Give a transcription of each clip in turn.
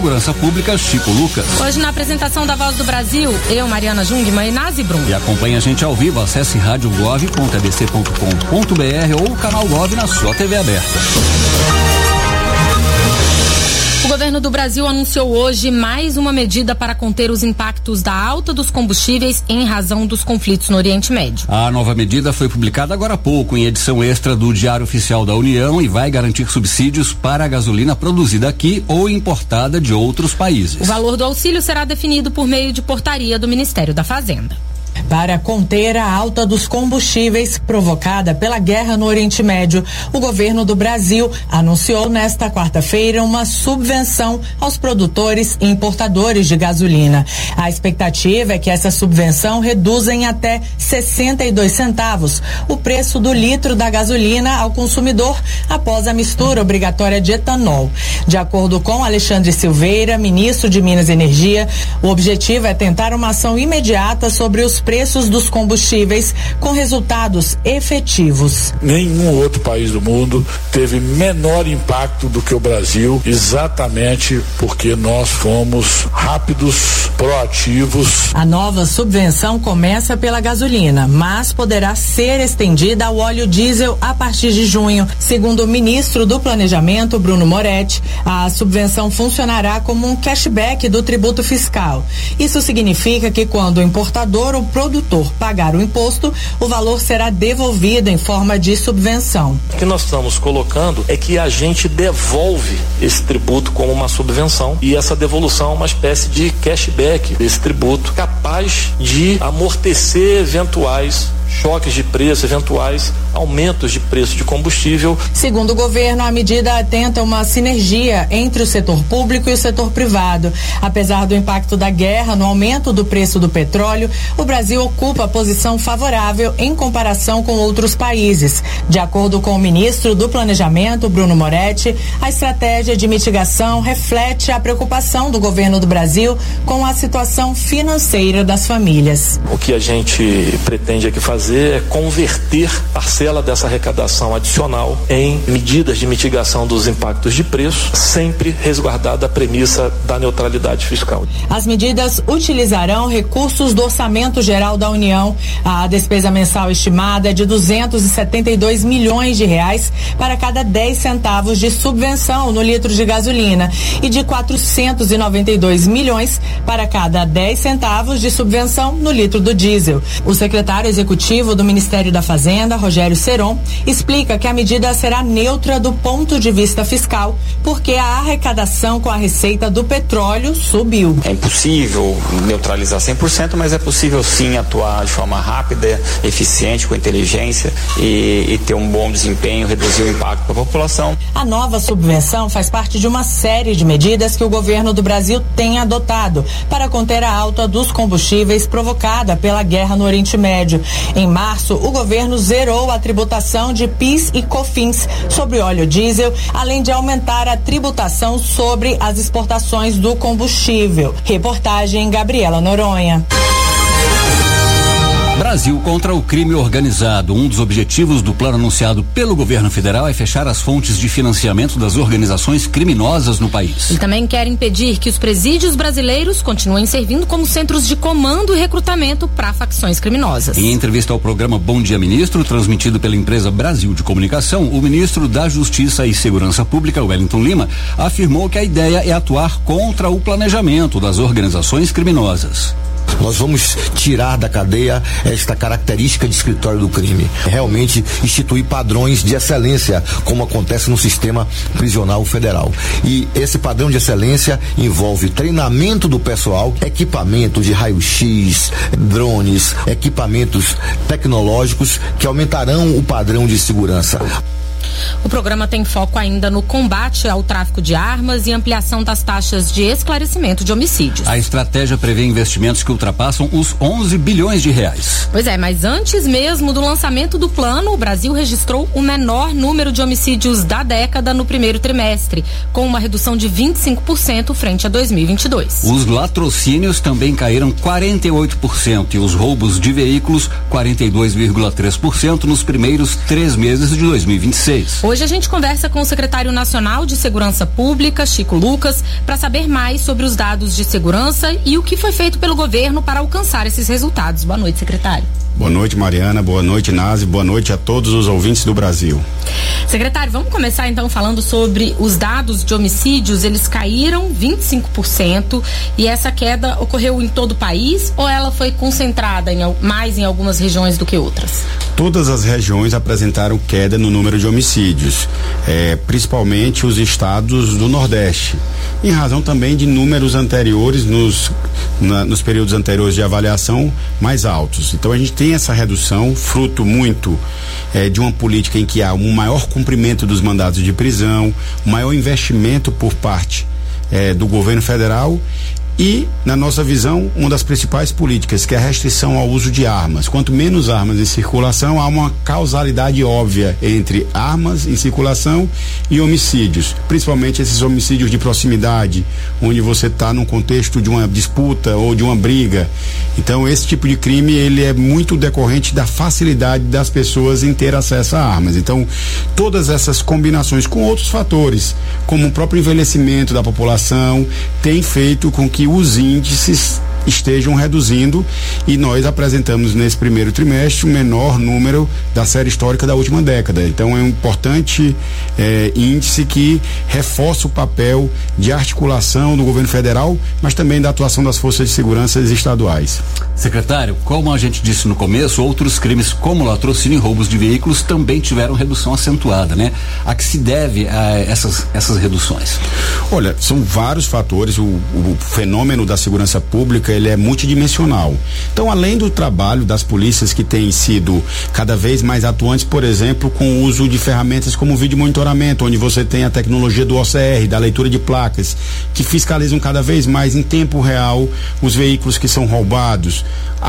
Segurança Pública, Chico Lucas. Hoje na apresentação da Voz do Brasil, eu, Mariana Jungmann e Nazi Brum. E acompanha a gente ao vivo, acesse radiogov.abc.com.br ou o canal Gov na sua TV aberta. O governo do Brasil anunciou hoje mais uma medida para conter os impactos da alta dos combustíveis em razão dos conflitos no Oriente Médio. A nova medida foi publicada agora há pouco em edição extra do Diário Oficial da União e vai garantir subsídios para a gasolina produzida aqui ou importada de outros países. O valor do auxílio será definido por meio de portaria do Ministério da Fazenda. Para conter a alta dos combustíveis provocada pela guerra no Oriente Médio, o governo do Brasil anunciou nesta quarta-feira uma subvenção aos produtores e importadores de gasolina. A expectativa é que essa subvenção reduza em até 62 centavos o preço do litro da gasolina ao consumidor após a mistura obrigatória de etanol. De acordo com Alexandre Silveira, ministro de Minas e Energia, o objetivo é tentar uma ação imediata sobre os preços dos combustíveis com resultados efetivos. Nenhum outro país do mundo teve menor impacto do que o Brasil, exatamente porque nós fomos rápidos, proativos. A nova subvenção começa pela gasolina, mas poderá ser estendida ao óleo diesel a partir de junho. Segundo o ministro do Planejamento, Bruno Moretti, a subvenção funcionará como um cashback do tributo fiscal. Isso significa que quando o importador ou produtor pagar o imposto, o valor será devolvido em forma de subvenção. O que nós estamos colocando é que a gente devolve esse tributo como uma subvenção e essa devolução é uma espécie de cashback desse tributo capaz de amortecer eventuais choques de preço, eventuais aumentos de preço de combustível. Segundo o governo, a medida atenta uma sinergia entre o setor público e o setor privado. Apesar do impacto da guerra no aumento do preço do petróleo, o Brasil ocupa posição favorável em comparação com outros países. De acordo com o ministro do Planejamento, Bruno Moretti, a estratégia de mitigação reflete a preocupação do governo do Brasil com a situação financeira das famílias. O que a gente pretende aqui fazer é converter parcela dessa arrecadação adicional em medidas de mitigação dos impactos de preço, sempre resguardada a premissa da neutralidade fiscal. As medidas utilizarão recursos do Orçamento Geral da União. A despesa mensal estimada é de 272 milhões de reais para cada 10 centavos de subvenção no litro de gasolina e de 492 milhões para cada 10 centavos de subvenção no litro do diesel. O secretário executivo do Ministério da Fazenda, Rogério Seron, explica que a medida será neutra do ponto de vista fiscal, porque a arrecadação com a receita do petróleo subiu. É impossível neutralizar 100%, mas é possível sim atuar de forma rápida, eficiente, com inteligência e ter um bom desempenho, reduzir o impacto para a população. A nova subvenção faz parte de uma série de medidas que o governo do Brasil tem adotado para conter a alta dos combustíveis provocada pela guerra no Oriente Médio. Em março, o governo zerou a tributação de PIS e COFINS sobre óleo diesel, além de aumentar a tributação sobre as exportações do combustível. Reportagem Gabriela Noronha. Brasil contra o crime organizado. Um dos objetivos do plano anunciado pelo governo federal é fechar as fontes de financiamento das organizações criminosas no país. E também quer impedir que os presídios brasileiros continuem servindo como centros de comando e recrutamento para facções criminosas. Em entrevista ao programa Bom Dia Ministro, transmitido pela empresa Brasil de Comunicação, o ministro da Justiça e Segurança Pública, Wellington Lima, afirmou que a ideia é atuar contra o planejamento das organizações criminosas. Nós vamos tirar da cadeia esta característica de escritório do crime. Realmente instituir padrões de excelência, como acontece no sistema prisional federal. E esse padrão de excelência envolve treinamento do pessoal, equipamento de raio-x, drones, equipamentos tecnológicos que aumentarão o padrão de segurança. O programa tem foco ainda no combate ao tráfico de armas e ampliação das taxas de esclarecimento de homicídios. A estratégia prevê investimentos que ultrapassam os 11 bilhões de reais. Pois é, mas antes mesmo do lançamento do plano, o Brasil registrou o menor número de homicídios da década no primeiro trimestre, com uma redução de 25% frente a 2022. Os latrocínios também caíram 48% e os roubos de veículos 42,3% nos primeiros 3 meses de 2026. crimes. Hoje a gente conversa com o secretário nacional de Segurança Pública, Chico Lucas, para saber mais sobre os dados de segurança e o que foi feito pelo governo para alcançar esses resultados. Boa noite, secretário. Boa noite, Mariana. Boa noite, Nazi. Boa noite a todos os ouvintes do Brasil. Secretário, vamos começar então falando sobre os dados de homicídios. Eles caíram 25% e essa queda ocorreu em todo o país ou ela foi concentrada mais em algumas regiões do que outras? Todas as regiões apresentaram queda no número de homicídios, principalmente os estados do Nordeste, em razão também de números anteriores, nos períodos anteriores de avaliação mais altos. Então a gente tem essa redução, fruto muito de uma política em que há um maior cumprimento dos mandados de prisão, um maior investimento por parte do governo federal e, na nossa visão, uma das principais políticas, que é a restrição ao uso de armas. Quanto menos armas em circulação, há uma causalidade óbvia entre armas em circulação e homicídios, principalmente esses homicídios de proximidade, onde você está num contexto de uma disputa ou de uma briga. Então, esse tipo de crime, ele é muito decorrente da facilidade das pessoas em ter acesso a armas. Então, todas essas combinações com outros fatores, como o próprio envelhecimento da população, tem feito com que os índices estejam reduzindo e nós apresentamos nesse primeiro trimestre o menor número da série histórica da última década. Então é um importante índice que reforça o papel de articulação do governo federal, mas também da atuação das forças de segurança estaduais. Secretário, como a gente disse no começo, outros crimes como latrocínio e roubos de veículos também tiveram redução acentuada, né? A que se deve a essas reduções? Olha, são vários fatores. O fenômeno da segurança pública, ele é multidimensional. Então, além do trabalho das polícias que têm sido cada vez mais atuantes, por exemplo, com o uso de ferramentas como o vídeo monitoramento, onde você tem a tecnologia do OCR, da leitura de placas, que fiscalizam cada vez mais em tempo real os veículos que são roubados.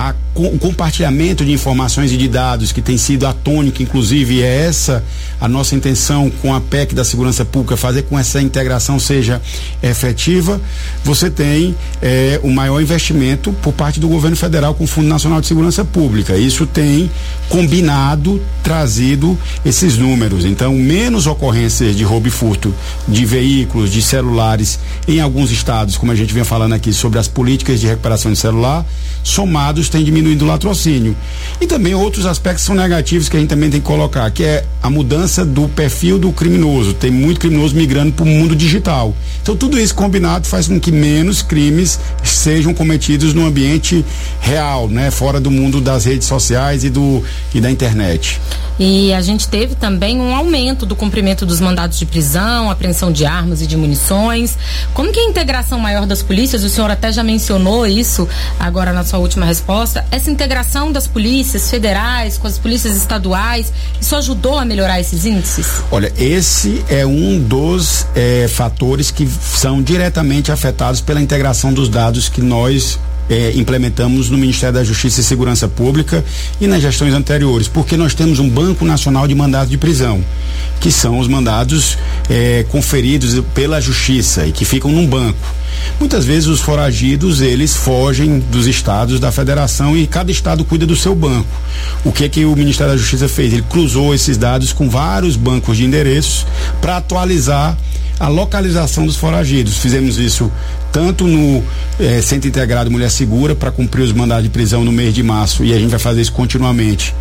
O compartilhamento de informações e de dados que tem sido a tônica, inclusive é essa a nossa intenção com a PEC da segurança pública, fazer com que essa integração seja efetiva. Você tem o maior investimento por parte do governo federal com o Fundo Nacional de Segurança Pública. Isso tem combinado, trazido esses números. Então, menos ocorrências de roubo e furto de veículos, de celulares em alguns estados, como a gente vem falando aqui sobre as políticas de recuperação de celular, somados tem diminuído o latrocínio. E também outros aspectos são negativos que a gente também tem que colocar, que é a mudança do perfil do criminoso. Tem muito criminoso migrando para o mundo digital. Então tudo isso combinado faz com que menos crimes sejam cometidos no ambiente real, né? Fora do mundo das redes sociais e da internet. E a gente teve também um aumento do cumprimento dos mandados de prisão, apreensão de armas e de munições. Como que a integração maior das polícias, o senhor até já mencionou isso agora na sua última resposta, essa integração das polícias federais com as polícias estaduais, isso ajudou a melhorar esses índices? Olha, esse é um dos fatores que são diretamente afetados pela integração dos dados que nós implementamos no Ministério da Justiça e Segurança Pública e nas gestões anteriores, porque nós temos um Banco Nacional de Mandados de Prisão, que são os mandados conferidos pela Justiça e que ficam num banco. Muitas vezes os foragidos, eles fogem dos estados, da federação, e cada estado cuida do seu banco. O que o Ministério da Justiça fez? Ele cruzou esses dados com vários bancos de endereços para atualizar a localização dos foragidos. Fizemos isso tanto no Centro Integrado Mulher Segura, para cumprir os mandados de prisão no mês de março, e a gente vai fazer isso continuamente,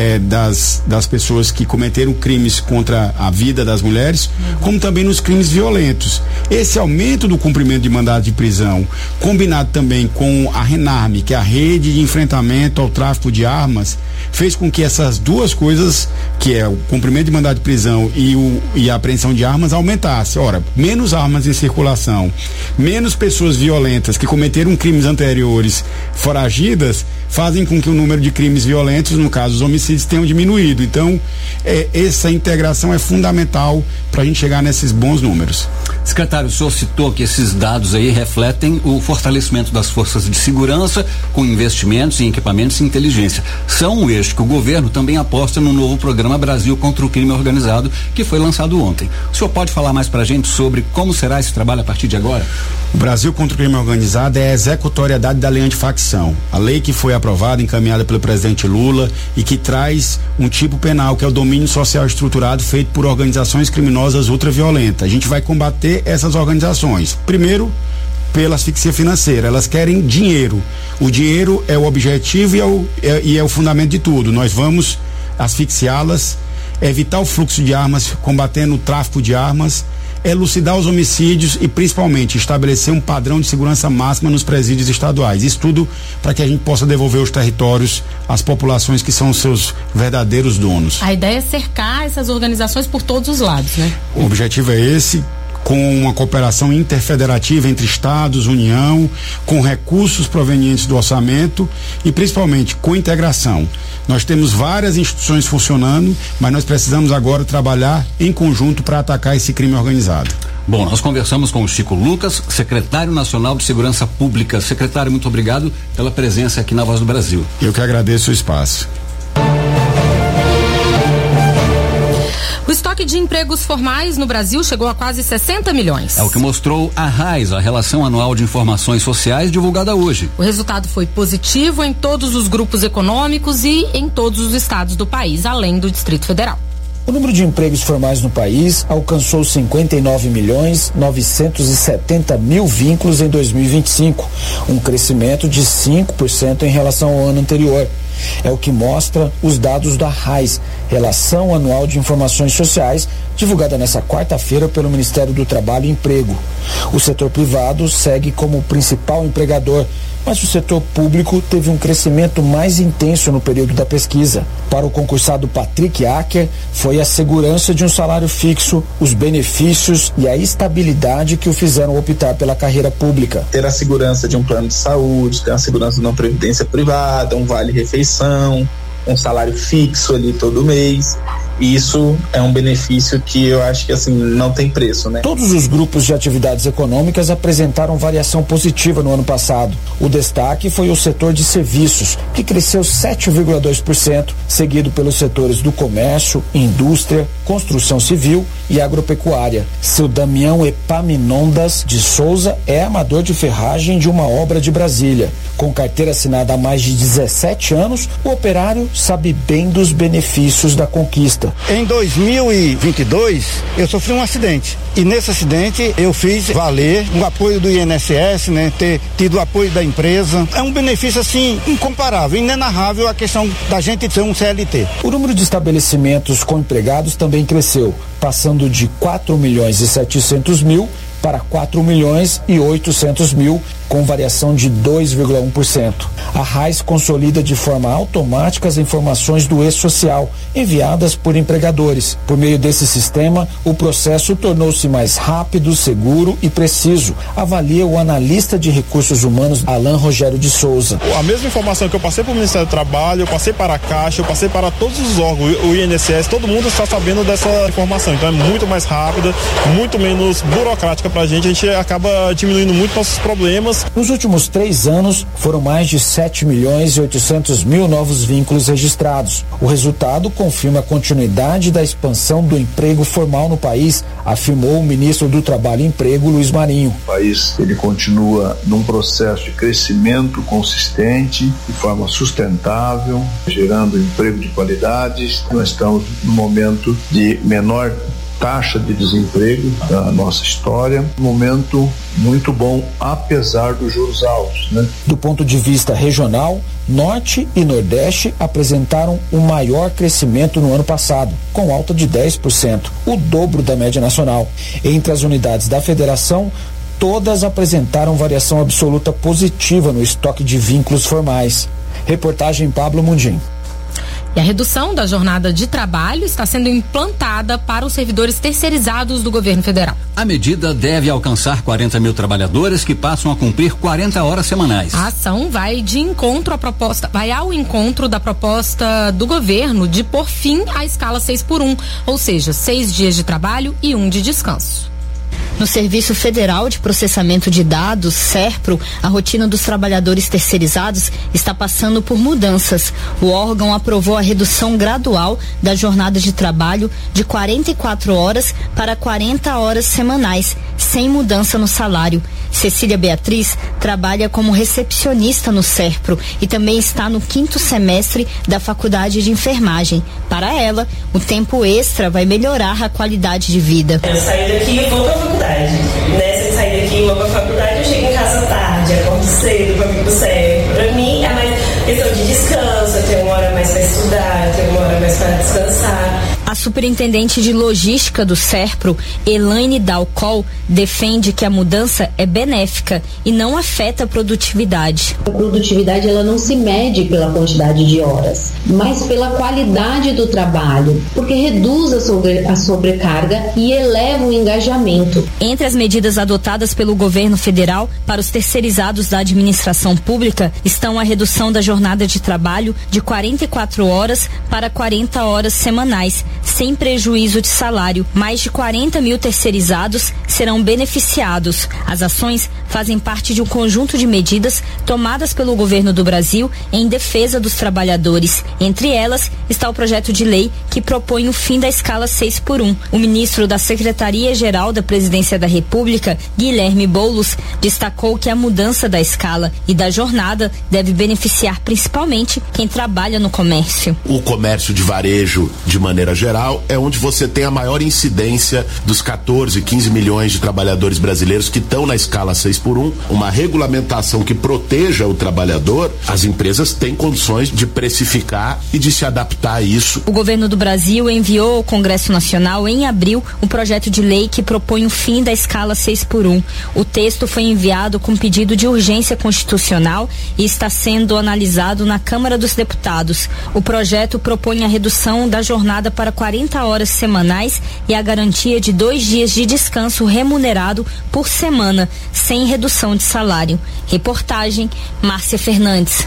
das pessoas que cometeram crimes contra a vida das mulheres, como também nos crimes violentos. Esse aumento do cumprimento de mandado de prisão, combinado também com a RENARME, que é a Rede de Enfrentamento ao Tráfico de Armas, fez com que essas duas coisas, que é o cumprimento de mandado de prisão e a apreensão de armas, aumentasse. Ora, menos armas em circulação, menos pessoas violentas que cometeram crimes anteriores foragidas, fazem com que o número de crimes violentos, no caso os homicídios, tenham diminuído. Então, essa integração é fundamental para a gente chegar nesses bons números. Secretário, o senhor citou que esses dados aí refletem o fortalecimento das forças de segurança com investimentos em equipamentos e inteligência. São um eixo que o governo também aposta no novo programa Brasil contra o Crime Organizado, que foi lançado ontem. O senhor pode falar mais pra gente sobre como será esse trabalho a partir de agora? O Brasil contra o crime organizado é a executoriedade da lei antifacção. A lei que foi aprovada, encaminhada pelo presidente Lula e que traz um tipo penal que é o domínio social estruturado feito por organizações criminosas ultraviolentas. A gente vai combater essas organizações. Primeiro, pela asfixia financeira. Elas querem dinheiro. O dinheiro é o objetivo e é o fundamento de tudo. Nós vamos asfixiá-las, evitar o fluxo de armas, combatendo o tráfico de armas, elucidar os homicídios e principalmente estabelecer um padrão de segurança máxima nos presídios estaduais. Isso tudo para que a gente possa devolver os territórios às populações que são os seus verdadeiros donos. A ideia é cercar essas organizações por todos os lados, né? O objetivo é esse, com uma cooperação interfederativa entre estados, União, com recursos provenientes do orçamento e principalmente com integração. Nós temos várias instituições funcionando, mas nós precisamos agora trabalhar em conjunto para atacar esse crime organizado. Bom, nós conversamos com o Chico Lucas, secretário nacional de Segurança Pública. Secretário, muito obrigado pela presença aqui na Voz do Brasil. Eu que agradeço o espaço. O estoque de empregos formais no Brasil chegou a quase 60 milhões. É o que mostrou a RAIS, a Relação Anual de Informações Sociais, divulgada hoje. O resultado foi positivo em todos os grupos econômicos e em todos os estados do país, além do Distrito Federal. O número de empregos formais no país alcançou 59.970.000 vínculos em 2025, um crescimento de 5% em relação ao ano anterior. É o que mostra os dados da RAIS, Relação Anual de Informações Sociais, divulgada nesta quarta-feira pelo Ministério do Trabalho e Emprego. O setor privado segue como o principal empregador, mas o setor público teve um crescimento mais intenso no período da pesquisa. Para o concursado Patrick Acker, foi a segurança de um salário fixo, os benefícios e a estabilidade que o fizeram optar pela carreira pública. Ter a segurança de um plano de saúde, ter a segurança de uma previdência privada, um vale-refeição, um salário fixo ali todo mês. Isso é um benefício que eu acho que assim não tem preço, né? Todos os grupos de atividades econômicas apresentaram variação positiva no ano passado. O destaque foi o setor de serviços, que cresceu 7,2%, seguido pelos setores do comércio, indústria, construção civil e agropecuária. Seu Damião Epaminondas de Souza é amador de ferragem de uma obra de Brasília. Com carteira assinada há mais de 17 anos, o operário sabe bem dos benefícios da conquista. Em 2022, eu sofri um acidente. E nesse acidente, eu fiz valer o apoio do INSS, né? Ter tido o apoio da empresa. É um benefício, assim, incomparável, inenarrável a questão da gente ter um CLT. O número de estabelecimentos com empregados também cresceu, passando de 4.700.000 para 4.800.000, com variação de 2,1%. A RAIS consolida de forma automática as informações do E-Social, enviadas por empregadores. Por meio desse sistema, o processo tornou-se mais rápido, seguro e preciso, avalia o analista de recursos humanos Alan Rogério de Souza. A mesma informação que eu passei para o Ministério do Trabalho, eu passei para a Caixa, eu passei para todos os órgãos, o INSS, todo mundo está sabendo dessa informação. Então é muito mais rápida, muito menos burocrática para a gente acaba diminuindo muito nossos problemas. Nos últimos 3 anos, foram mais de 7.800.000 novos vínculos registrados. O resultado confirma a continuidade da expansão do emprego formal no país, afirmou o ministro do Trabalho e Emprego, Luiz Marinho. O país, ele continua num processo de crescimento consistente, de forma sustentável, gerando emprego de qualidade. Nós estamos no momento de menor taxa de desemprego da nossa história, um momento muito bom, apesar dos juros altos, né? Do ponto de vista regional, Norte e Nordeste apresentaram o maior crescimento no ano passado, com alta de 10%, o dobro da média nacional. Entre as unidades da federação, todas apresentaram variação absoluta positiva no estoque de vínculos formais. Reportagem Pablo Mundim. E a redução da jornada de trabalho está sendo implantada para os servidores terceirizados do governo federal. A medida deve alcançar 40 mil trabalhadores que passam a cumprir 40 horas semanais. A ação vai ao encontro da proposta do governo de pôr fim à escala 6x1, ou seja, 6 dias de trabalho e 1 de descanso. No Serviço Federal de Processamento de Dados, SERPRO, a rotina dos trabalhadores terceirizados está passando por mudanças. O órgão aprovou a redução gradual da jornada de trabalho de 44 horas para 40 horas semanais, sem mudança no salário. Cecília Beatriz trabalha como recepcionista no SERPRO e também está no 5º semestre da Faculdade de Enfermagem. Para ela, o tempo extra vai melhorar a qualidade de vida. Eu saio daqui e vou para a faculdade. Nessa de sair daqui e vou para a faculdade, eu chego em casa tarde, acordo cedo para vir pro SERPRO. Para mim é mais questão de descanso, eu tenho uma hora mais para estudar, eu tenho uma hora mais para descansar. A superintendente de logística do SERPRO, Elaine Dalcol, defende que a mudança é benéfica e não afeta a produtividade. A produtividade ela não se mede pela quantidade de horas, mas pela qualidade do trabalho, porque reduz a sobrecarga e eleva o engajamento. Entre as medidas adotadas pelo governo federal para os terceirizados da administração pública estão a redução da jornada de trabalho de 44 horas para 40 horas semanais, sem prejuízo de salário. Mais de 40 mil terceirizados serão beneficiados. As ações fazem parte de um conjunto de medidas tomadas pelo governo do Brasil em defesa dos trabalhadores. Entre elas está o projeto de lei que propõe o fim da escala 6x1. O ministro da Secretaria-Geral da Presidência da República, Guilherme Boulos, destacou que a mudança da escala e da jornada deve beneficiar principalmente quem trabalha no comércio. O comércio de varejo, de maneira geral, é onde você tem a maior incidência dos 14, 15 milhões de trabalhadores brasileiros que estão na escala 6x1. Uma regulamentação que proteja o trabalhador, as empresas têm condições de precificar e de se adaptar a isso. O governo do Brasil enviou ao Congresso Nacional em abril um projeto de lei que propõe o fim da escala 6x1. O texto foi enviado com pedido de urgência constitucional e está sendo analisado na Câmara dos Deputados. O projeto propõe a redução da jornada para 40 horas semanais e a garantia de 2 dias de descanso remunerado por semana, sem redução de salário. Reportagem, Márcia Fernandes.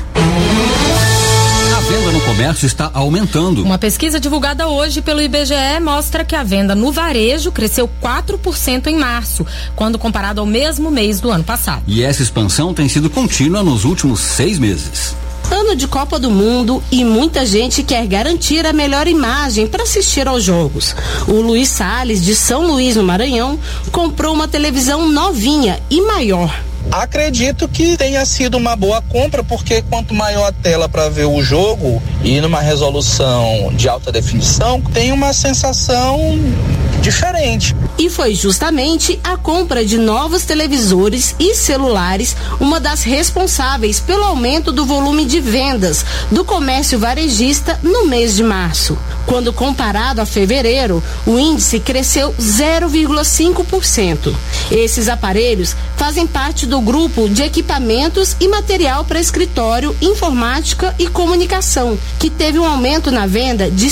A venda no comércio está aumentando. Uma pesquisa divulgada hoje pelo IBGE mostra que a venda no varejo cresceu 4% em março, quando comparado ao mesmo mês do ano passado. E essa expansão tem sido contínua nos últimos 6 meses. Ano de Copa do Mundo e muita gente quer garantir a melhor imagem para assistir aos jogos. O Luiz Salles, de São Luís, no Maranhão, comprou uma televisão novinha e maior. Acredito que tenha sido uma boa compra, porque quanto maior a tela para ver o jogo e numa resolução de alta definição, tem uma sensação diferente. E foi justamente a compra de novos televisores e celulares uma das responsáveis pelo aumento do volume de vendas do comércio varejista no mês de março. Quando comparado a fevereiro, o índice cresceu 0,5%. Esses aparelhos fazem parte do grupo de equipamentos e material para escritório, informática e comunicação, que teve um aumento na venda de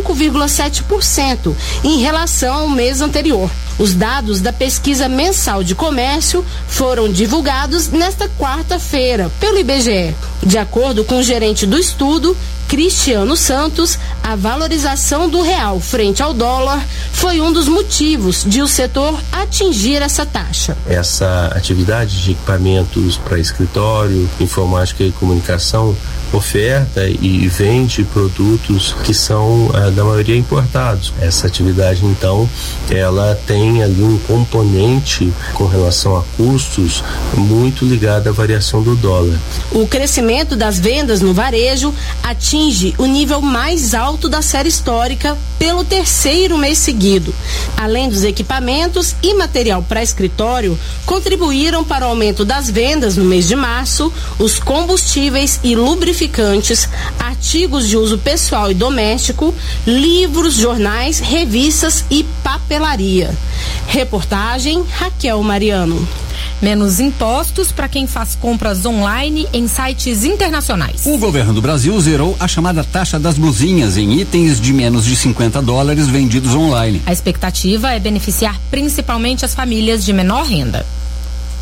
5,7% em relação ao mês anterior. Os dados da pesquisa mensal de comércio foram divulgados nesta quarta-feira pelo IBGE. De acordo com o gerente do estudo, Cristiano Santos, a valorização do real frente ao dólar foi um dos motivos de o setor atingir essa taxa. Essa atividade de equipamentos para escritório, informática e comunicação oferta e vende produtos que são da maioria importados. Essa atividade, então, ela tem ali um componente com relação a custos muito ligado à variação do dólar. O crescimento das vendas no varejo atinge o nível mais alto da série histórica pelo 3º mês seguido. Além dos equipamentos e material para escritório, contribuíram para o aumento das vendas no mês de março os combustíveis e lubrificantes, artigos de uso pessoal e doméstico, livros, jornais, revistas e papelaria. Reportagem Raquel Mariano. Menos impostos para quem faz compras online em sites internacionais. O governo do Brasil zerou a chamada taxa das blusinhas em itens de menos de $50 vendidos online. A expectativa é beneficiar principalmente as famílias de menor renda.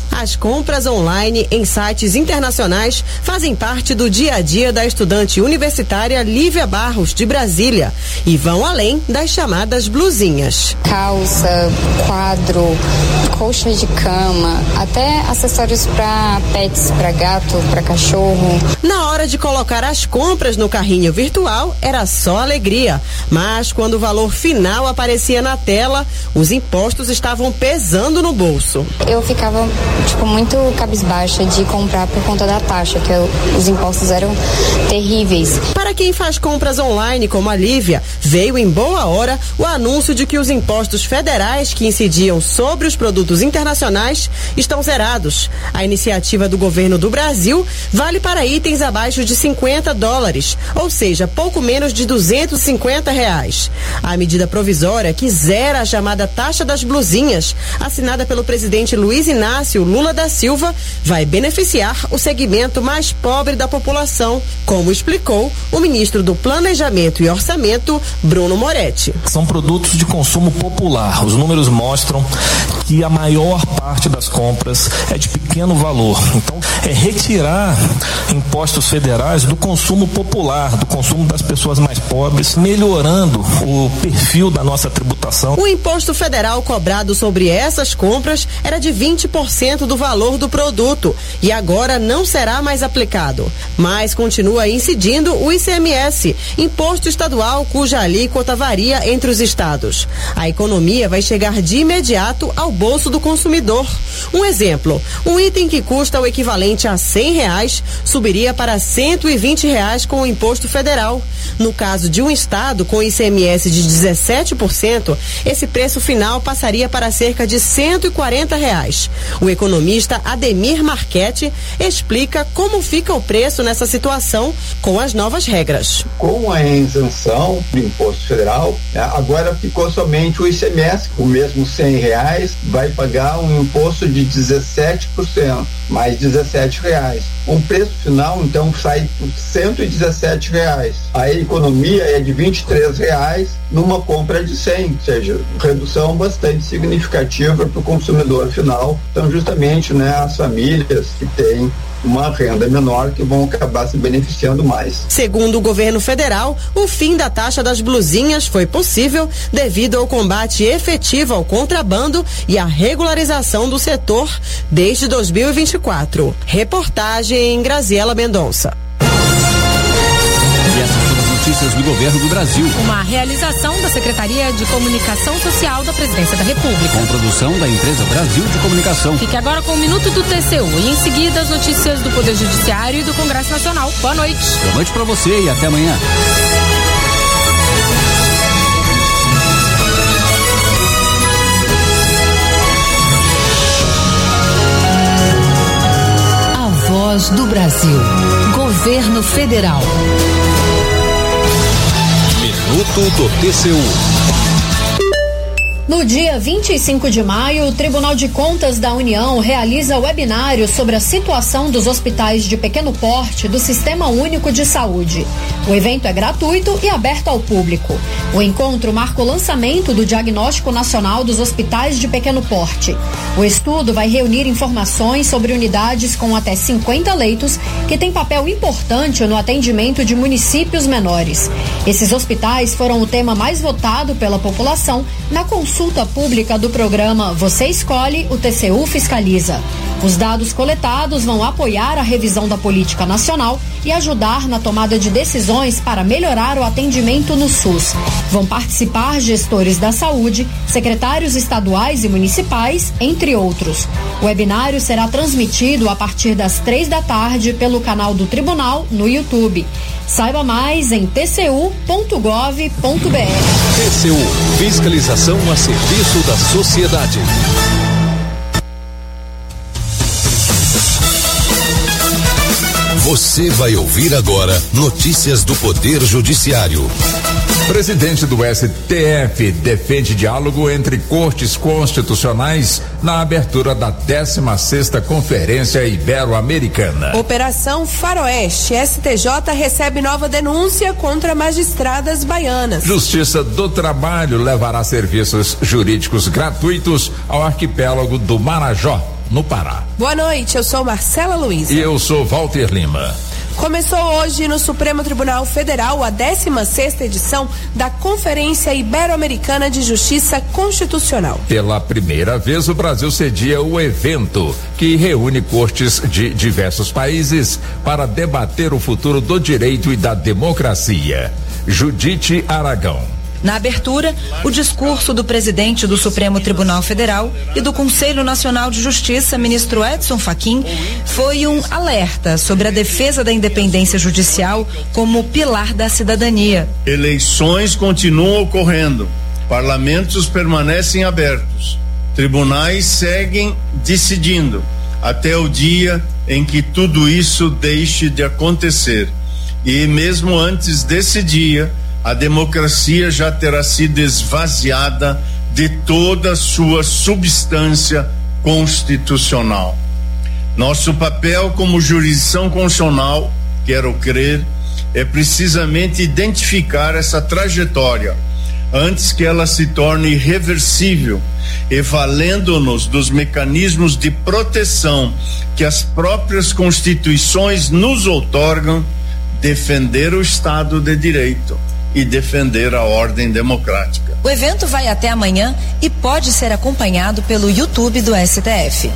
As compras online em sites internacionais fazem parte do dia a dia da estudante universitária Lívia Barros, de Brasília, e vão além das chamadas blusinhas. Calça, quadro, colcha de cama, até acessórios para pets, para gato, para cachorro. Na hora de colocar as compras no carrinho virtual, era só alegria, mas quando o valor final aparecia na tela, os impostos estavam pesando no bolso. Eu ficava muito cabisbaixa de comprar por conta da taxa, que os impostos eram terríveis. Para quem faz compras online como a Lívia, veio em boa hora o anúncio de que os impostos federais que incidiam sobre os produtos internacionais estão zerados. A iniciativa do governo do Brasil vale para itens abaixo de $50, ou seja, pouco menos de R$250. A medida provisória que zera a chamada taxa das blusinhas, assinada pelo presidente Luiz Inácio Lula da Silva, vai beneficiar o segmento mais pobre da população, como explicou o ministro do Planejamento e Orçamento, Bruno Moretti. São produtos de consumo popular. Os números mostram que a maior parte das compras é de pequeno valor. Então, é retirar impostos federais do consumo popular, do consumo das pessoas mais pobres, melhorando o perfil da nossa tributação. O imposto federal cobrado sobre essas compras era de 20% do valor do produto e agora não será mais aplicado, mas continua incidindo o ICMS, imposto estadual cuja alíquota varia entre os estados. A economia vai chegar de imediato ao bolso do consumidor. Um exemplo, um item que custa o equivalente a R$100 subiria para R$120 com o imposto federal. No caso de um estado com ICMS de 17%, esse preço final passaria para cerca de R$140. O economista Ademir Marchetti explica como fica o preço nessa situação com as novas regras. Com a isenção do imposto federal, agora ficou somente o ICMS, o mesmo R$100 vai pagar um imposto de 17%, mais R$17. O preço final, então, sai por R$117. A economia é de R$23 numa compra de 100, ou seja, redução bastante significativa para o consumidor final. Então, justamente, as famílias que têm uma renda menor que vão acabar se beneficiando mais. Segundo o governo federal, o fim da taxa das blusinhas foi possível devido ao combate efetivo ao contrabando e à regularização do setor desde 2024. Reportagem Graziela Mendonça. E essas foram as notícias do governo do Brasil. Uma realização da Secretaria de Comunicação Social da Presidência da República. Com produção da empresa Brasil de Comunicação. Fique agora com o Minuto do TCU e em seguida as notícias do Poder Judiciário e do Congresso Nacional. Boa noite. Boa noite pra você e até amanhã. A Voz do Brasil. Governo Federal. Minuto do TCU. No dia 25 de maio, o Tribunal de Contas da União realiza webinário sobre a situação dos hospitais de pequeno porte do Sistema Único de Saúde. O evento é gratuito e aberto ao público. O encontro marca o lançamento do Diagnóstico Nacional dos Hospitais de Pequeno Porte. O estudo vai reunir informações sobre unidades com até 50 leitos que têm papel importante no atendimento de municípios menores. Esses hospitais foram o tema mais votado pela população na consulta pública do programa Você Escolhe, o TCU Fiscaliza. Os dados coletados vão apoiar a revisão da política nacional e ajudar na tomada de decisões para melhorar o atendimento no SUS. Vão participar gestores da saúde, secretários estaduais e municipais, entre outros. O webinário será transmitido a partir das 15h pelo canal do Tribunal no YouTube. Saiba mais em tcu.gov.br. TCU, fiscalização a serviço da sociedade. Você vai ouvir agora notícias do Poder Judiciário. Presidente do STF defende diálogo entre cortes constitucionais na abertura da 16ª Conferência Ibero-Americana. Operação Faroeste. STJ recebe nova denúncia contra magistradas baianas. Justiça do Trabalho levará serviços jurídicos gratuitos ao arquipélago do Marajó. no Pará. Boa noite, eu sou Marcela Luiza. E eu sou Walter Lima. Começou hoje no Supremo Tribunal Federal a 16ª edição da Conferência Ibero-Americana de Justiça Constitucional. Pela primeira vez, o Brasil cedia o evento que reúne cortes de diversos países para debater o futuro do direito e da democracia. Judite Aragão. Na abertura, o discurso do presidente do Supremo Tribunal Federal e do Conselho Nacional de Justiça, ministro Edson Fachin, foi um alerta sobre a defesa da independência judicial como pilar da cidadania. Eleições continuam ocorrendo, parlamentos permanecem abertos, tribunais seguem decidindo, até o dia em que tudo isso deixe de acontecer. E mesmo antes desse dia, a democracia já terá sido esvaziada de toda a sua substância constitucional. Nosso papel como jurisdição constitucional, quero crer, é precisamente identificar essa trajetória antes que ela se torne irreversível e valendo-nos dos mecanismos de proteção que as próprias constituições nos outorgam, defender o Estado de Direito e defender a ordem democrática. O evento vai até amanhã e pode ser acompanhado pelo YouTube do STF.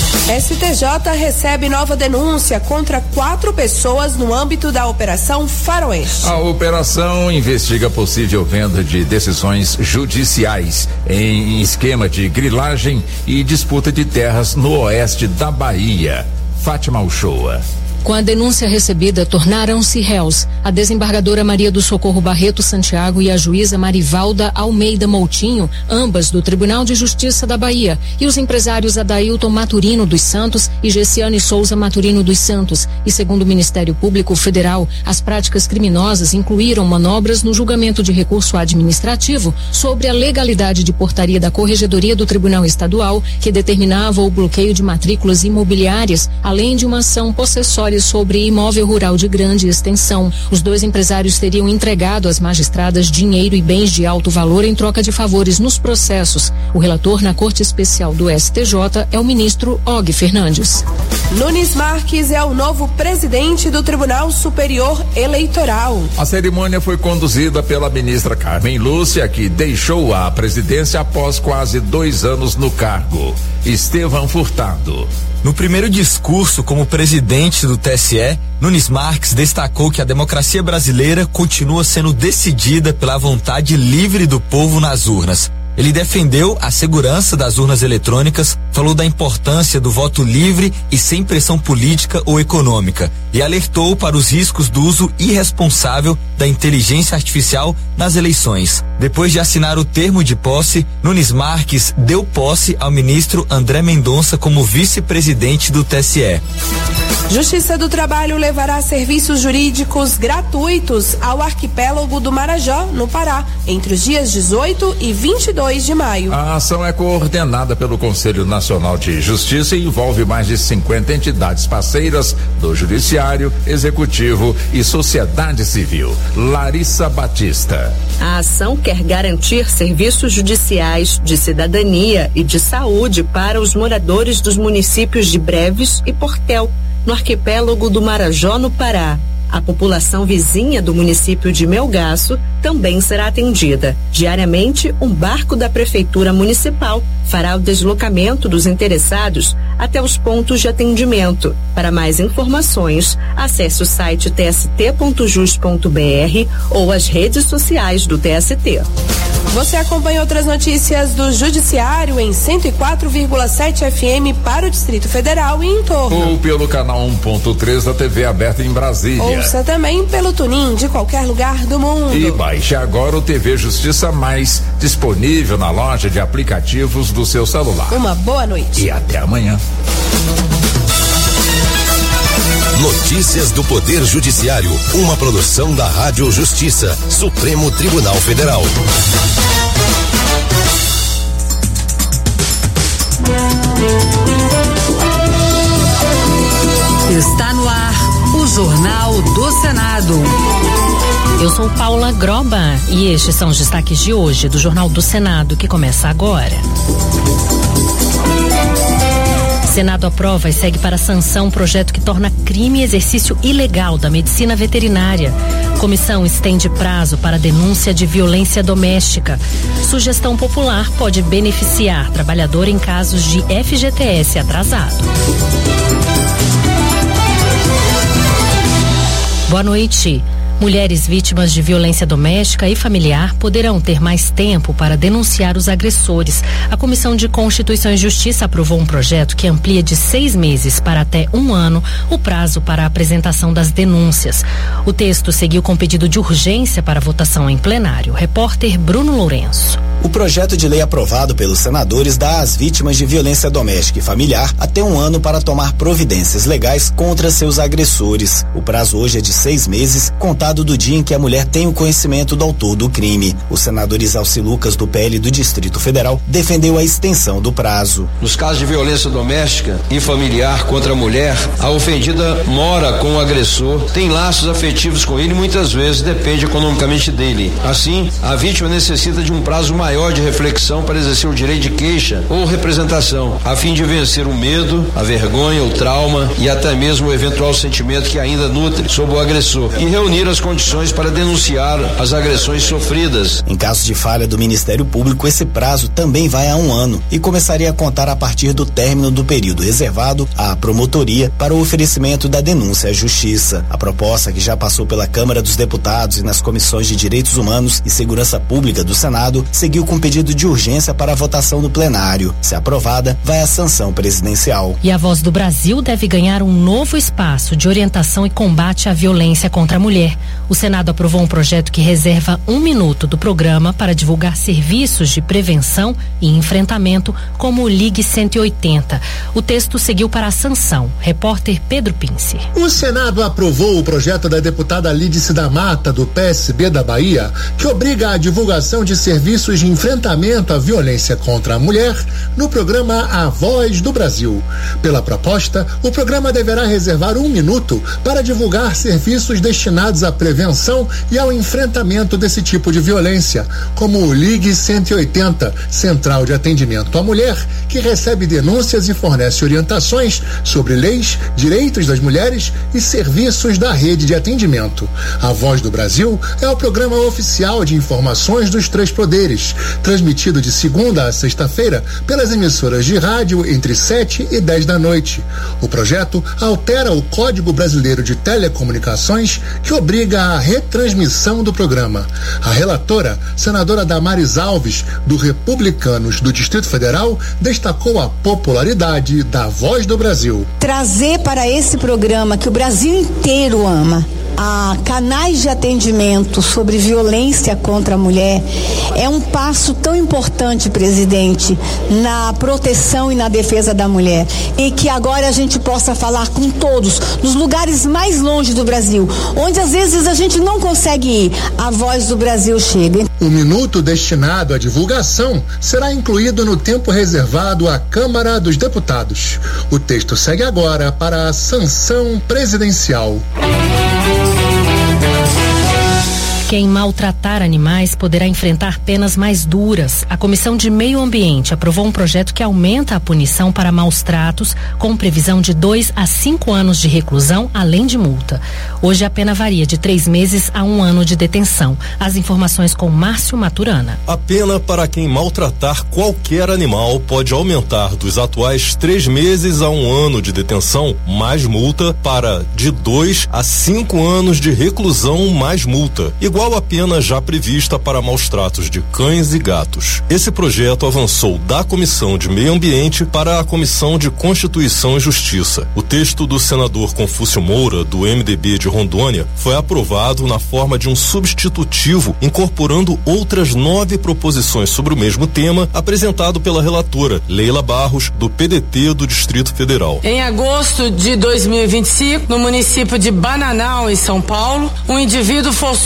STJ recebe nova denúncia contra 4 pessoas no âmbito da Operação Faroeste. A operação investiga possível venda de decisões judiciais em esquema de grilagem e disputa de terras no oeste da Bahia. Fátima Uchoa. Com a denúncia recebida, tornaram-se réus a desembargadora Maria do Socorro Barreto Santiago e a juíza Marivalda Almeida Moutinho, ambas do Tribunal de Justiça da Bahia, e os empresários Adailton Maturino dos Santos e Gessiane Souza Maturino dos Santos. E segundo o Ministério Público Federal, as práticas criminosas incluíram manobras no julgamento de recurso administrativo sobre a legalidade de portaria da Corregedoria do Tribunal Estadual, que determinava o bloqueio de matrículas imobiliárias, além de uma ação possessória sobre imóvel rural de grande extensão. Os 2 empresários teriam entregado às magistradas dinheiro e bens de alto valor em troca de favores nos processos. O relator na Corte Especial do STJ é o ministro Og Fernandes. Nunes Marques é o novo presidente do Tribunal Superior Eleitoral. A cerimônia foi conduzida pela ministra Carmen Lúcia, que deixou a presidência após quase 2 anos no cargo. Estevão Furtado. No primeiro discurso como presidente do TSE, Nunes Marques destacou que a democracia brasileira continua sendo decidida pela vontade livre do povo nas urnas. Ele defendeu a segurança das urnas eletrônicas, falou da importância do voto livre e sem pressão política ou econômica e alertou para os riscos do uso irresponsável da inteligência artificial nas eleições. Depois de assinar o termo de posse, Nunes Marques deu posse ao ministro André Mendonça como vice-presidente do TSE. Justiça do Trabalho levará serviços jurídicos gratuitos ao arquipélago do Marajó, no Pará, entre os dias 18 e 22 de maio. A ação é coordenada pelo Conselho Nacional de Justiça e envolve mais de 50 entidades parceiras do Judiciário, Executivo e Sociedade Civil. Larissa Batista. A ação quer garantir serviços judiciais, de cidadania e de saúde para os moradores dos municípios de Breves e Portel, no arquipélago do Marajó, no Pará. A população vizinha do município de Melgaço também será atendida. Diariamente, um barco da Prefeitura Municipal fará o deslocamento dos interessados até os pontos de atendimento. Para mais informações, acesse o site tst.jus.br ou as redes sociais do TST. Você acompanha outras notícias do Judiciário em 104,7 FM para o Distrito Federal e em torno. Ou pelo canal 1.3 da TV aberta em Brasília. Ouça também pelo TuneIn de qualquer lugar do mundo. E baixe agora o TV Justiça Mais, disponível na loja de aplicativos do seu celular. Uma boa noite. E até amanhã. Notícias do Poder Judiciário, uma produção da Rádio Justiça, Supremo Tribunal Federal. Está no ar o Jornal do Senado. Eu sou Paula Groba e estes são os destaques de hoje do Jornal do Senado, que começa agora. Senado aprova e segue para sanção um projeto que torna crime exercício ilegal da medicina veterinária. Comissão estende prazo para denúncia de violência doméstica. Sugestão popular pode beneficiar trabalhador em casos de FGTS atrasado. Boa noite. Mulheres vítimas de violência doméstica e familiar poderão ter mais tempo para denunciar os agressores. A Comissão de Constituição e Justiça aprovou um projeto que amplia de 6 meses para até 1 ano o prazo para a apresentação das denúncias. O texto seguiu com pedido de urgência para votação em plenário. Repórter Bruno Lourenço. O projeto de lei aprovado pelos senadores dá às vítimas de violência doméstica e familiar até 1 ano para tomar providências legais contra seus agressores. O prazo hoje é de 6 meses, contado do dia em que a mulher tem o conhecimento do autor do crime. O senador Isalci Lucas, do PL do Distrito Federal, defendeu a extensão do prazo. Nos casos de violência doméstica e familiar contra a mulher, a ofendida mora com o agressor, tem laços afetivos com ele e muitas vezes depende economicamente dele. Assim, a vítima necessita de um prazo maior de reflexão para exercer o direito de queixa ou representação, a fim de vencer o medo, a vergonha, o trauma e até mesmo o eventual sentimento que ainda nutre sobre o agressor e reunir as condições para denunciar as agressões sofridas. Em caso de falha do Ministério Público, esse prazo também vai a 1 ano e começaria a contar a partir do término do período reservado à promotoria para o oferecimento da denúncia à Justiça. A proposta, que já passou pela Câmara dos Deputados e nas comissões de Direitos Humanos e Segurança Pública do Senado, seguiu com pedido de urgência para a votação no plenário. Se aprovada, vai à sanção presidencial. E a Voz do Brasil deve ganhar um novo espaço de orientação e combate à violência contra a mulher. O Senado aprovou um projeto que reserva 1 minuto do programa para divulgar serviços de prevenção e enfrentamento, como o Ligue 180. O texto seguiu para a sanção. Repórter Pedro Pince. O Senado aprovou o projeto da deputada Lídice da Mata, do PSB da Bahia, que obriga a divulgação de serviços de enfrentamento à violência contra a mulher no programa A Voz do Brasil. Pela proposta, o programa deverá reservar 1 minuto para divulgar serviços destinados à prevenção e ao enfrentamento desse tipo de violência, como o Ligue 180, Central de Atendimento à Mulher, que recebe denúncias e fornece orientações sobre leis, direitos das mulheres e serviços da rede de atendimento. A Voz do Brasil é o programa oficial de informações dos 3 poderes, transmitido de segunda a sexta-feira pelas emissoras de rádio entre 7 e 10 da noite. O projeto altera o Código Brasileiro de Telecomunicações, que obriga a retransmissão do programa. A relatora, senadora Damares Alves, do Republicanos do Distrito Federal, destacou a popularidade da Voz do Brasil. Trazer para esse programa que o Brasil inteiro ama, a canais de atendimento sobre violência contra a mulher, é um passo tão importante, presidente, na proteção e na defesa da mulher. E que agora a gente possa falar com todos, nos lugares mais longe do Brasil, onde às vezes a gente não consegue ir, a Voz do Brasil chega. O minuto destinado à divulgação será incluído no tempo reservado à Câmara dos Deputados. O texto segue agora para a sanção presidencial. Quem maltratar animais poderá enfrentar penas mais duras. A Comissão de Meio Ambiente aprovou um projeto que aumenta a punição para maus tratos, com previsão de 2 a 5 anos de reclusão, além de multa. Hoje a pena varia de 3 meses a 1 ano de detenção. As informações com Márcio Maturana. A pena para quem maltratar qualquer animal pode aumentar dos atuais 3 meses a 1 ano de detenção, mais multa, para de 2 a 5 anos de reclusão, mais multa, igual a pena já prevista para maus tratos de cães e gatos. Esse projeto avançou da Comissão de Meio Ambiente para a Comissão de Constituição e Justiça. O texto do senador Confúcio Moura, do MDB de Rondônia, foi aprovado na forma de um substitutivo, incorporando outras 9 proposições sobre o mesmo tema, apresentado pela relatora Leila Barros, do PDT do Distrito Federal. Em agosto de 2025, no município de Bananal, em São Paulo, um indivíduo forçou um cavalo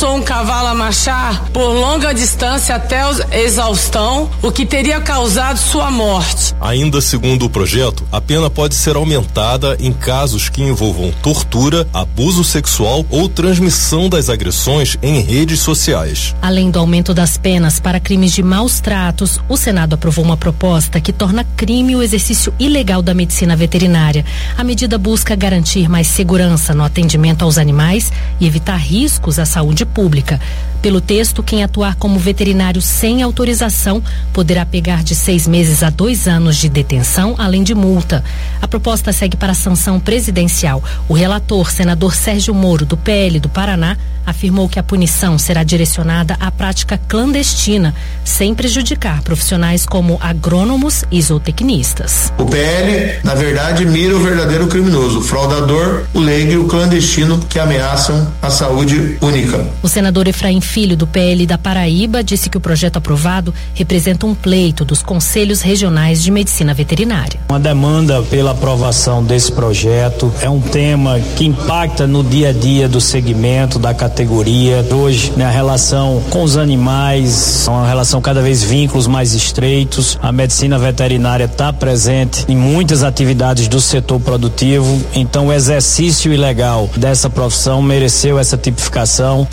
cavalo a marchar por longa distância até a exaustão, o que teria causado sua morte. Ainda segundo o projeto, a pena pode ser aumentada em casos que envolvam tortura, abuso sexual ou transmissão das agressões em redes sociais. Além do aumento das penas para crimes de maus tratos, o Senado aprovou uma proposta que torna crime o exercício ilegal da medicina veterinária. A medida busca garantir mais segurança no atendimento aos animais e evitar riscos à saúde pública. Pelo texto, quem atuar como veterinário sem autorização poderá pegar de 6 meses a 2 anos de detenção, além de multa. A proposta segue para a sanção presidencial. O relator, senador Sérgio Moro, do PL do Paraná, afirmou que a punição será direcionada à prática clandestina, sem prejudicar profissionais como agrônomos e zootecnistas. O PL, na verdade, mira o verdadeiro criminoso, o fraudador, o leigo e o clandestino que ameaçam a saúde única. O senador Efraim Filho, do PL da Paraíba, disse que o projeto aprovado representa um pleito dos conselhos regionais de medicina veterinária. Uma demanda pela aprovação desse projeto é um tema que impacta no dia a dia do segmento, da categoria. Hoje, a relação com os animais, uma relação cada vez vínculos mais estreitos. A medicina veterinária está presente em muitas atividades do setor produtivo, então o exercício ilegal dessa profissão mereceu essa tipificação.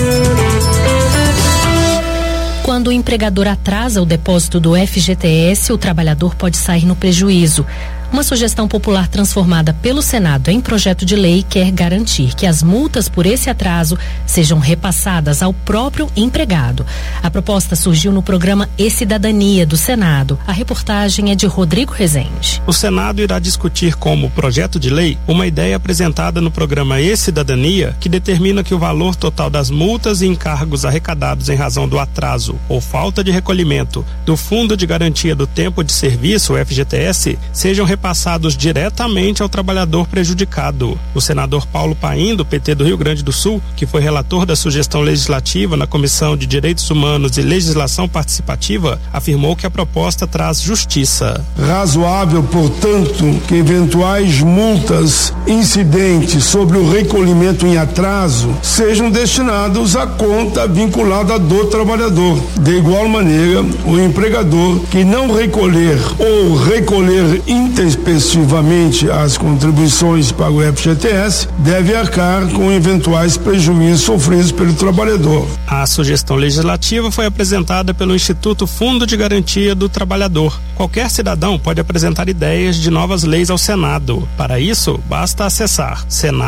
Quando o empregador atrasa o depósito do FGTS, o trabalhador pode sair no prejuízo. Uma sugestão popular transformada pelo Senado em projeto de lei quer garantir que as multas por esse atraso sejam repassadas ao próprio empregado. A proposta surgiu no programa E-Cidadania do Senado. A reportagem é de Rodrigo Rezende. O Senado irá discutir como projeto de lei uma ideia apresentada no programa E-Cidadania que determina que o valor total das multas e encargos arrecadados em razão do atraso ou falta de recolhimento do Fundo de Garantia do Tempo de Serviço, o FGTS, sejam repassados diretamente ao trabalhador prejudicado. O senador Paulo Paim, do PT do Rio Grande do Sul, que foi relator da sugestão legislativa na Comissão de Direitos Humanos e Legislação Participativa, afirmou que a proposta traz justiça. Razoável, portanto, que eventuais multas incidentes sobre o recolhimento em atraso sejam destinados à conta vinculada do trabalhador. De igual maneira, o empregador que não recolher ou recolher intempestivamente as contribuições para o FGTS deve arcar com eventuais prejuízos sofridos pelo trabalhador. A sugestão legislativa foi apresentada pelo Instituto Fundo de Garantia do Trabalhador. Qualquer cidadão pode apresentar ideias de novas leis ao Senado. Para isso, basta acessar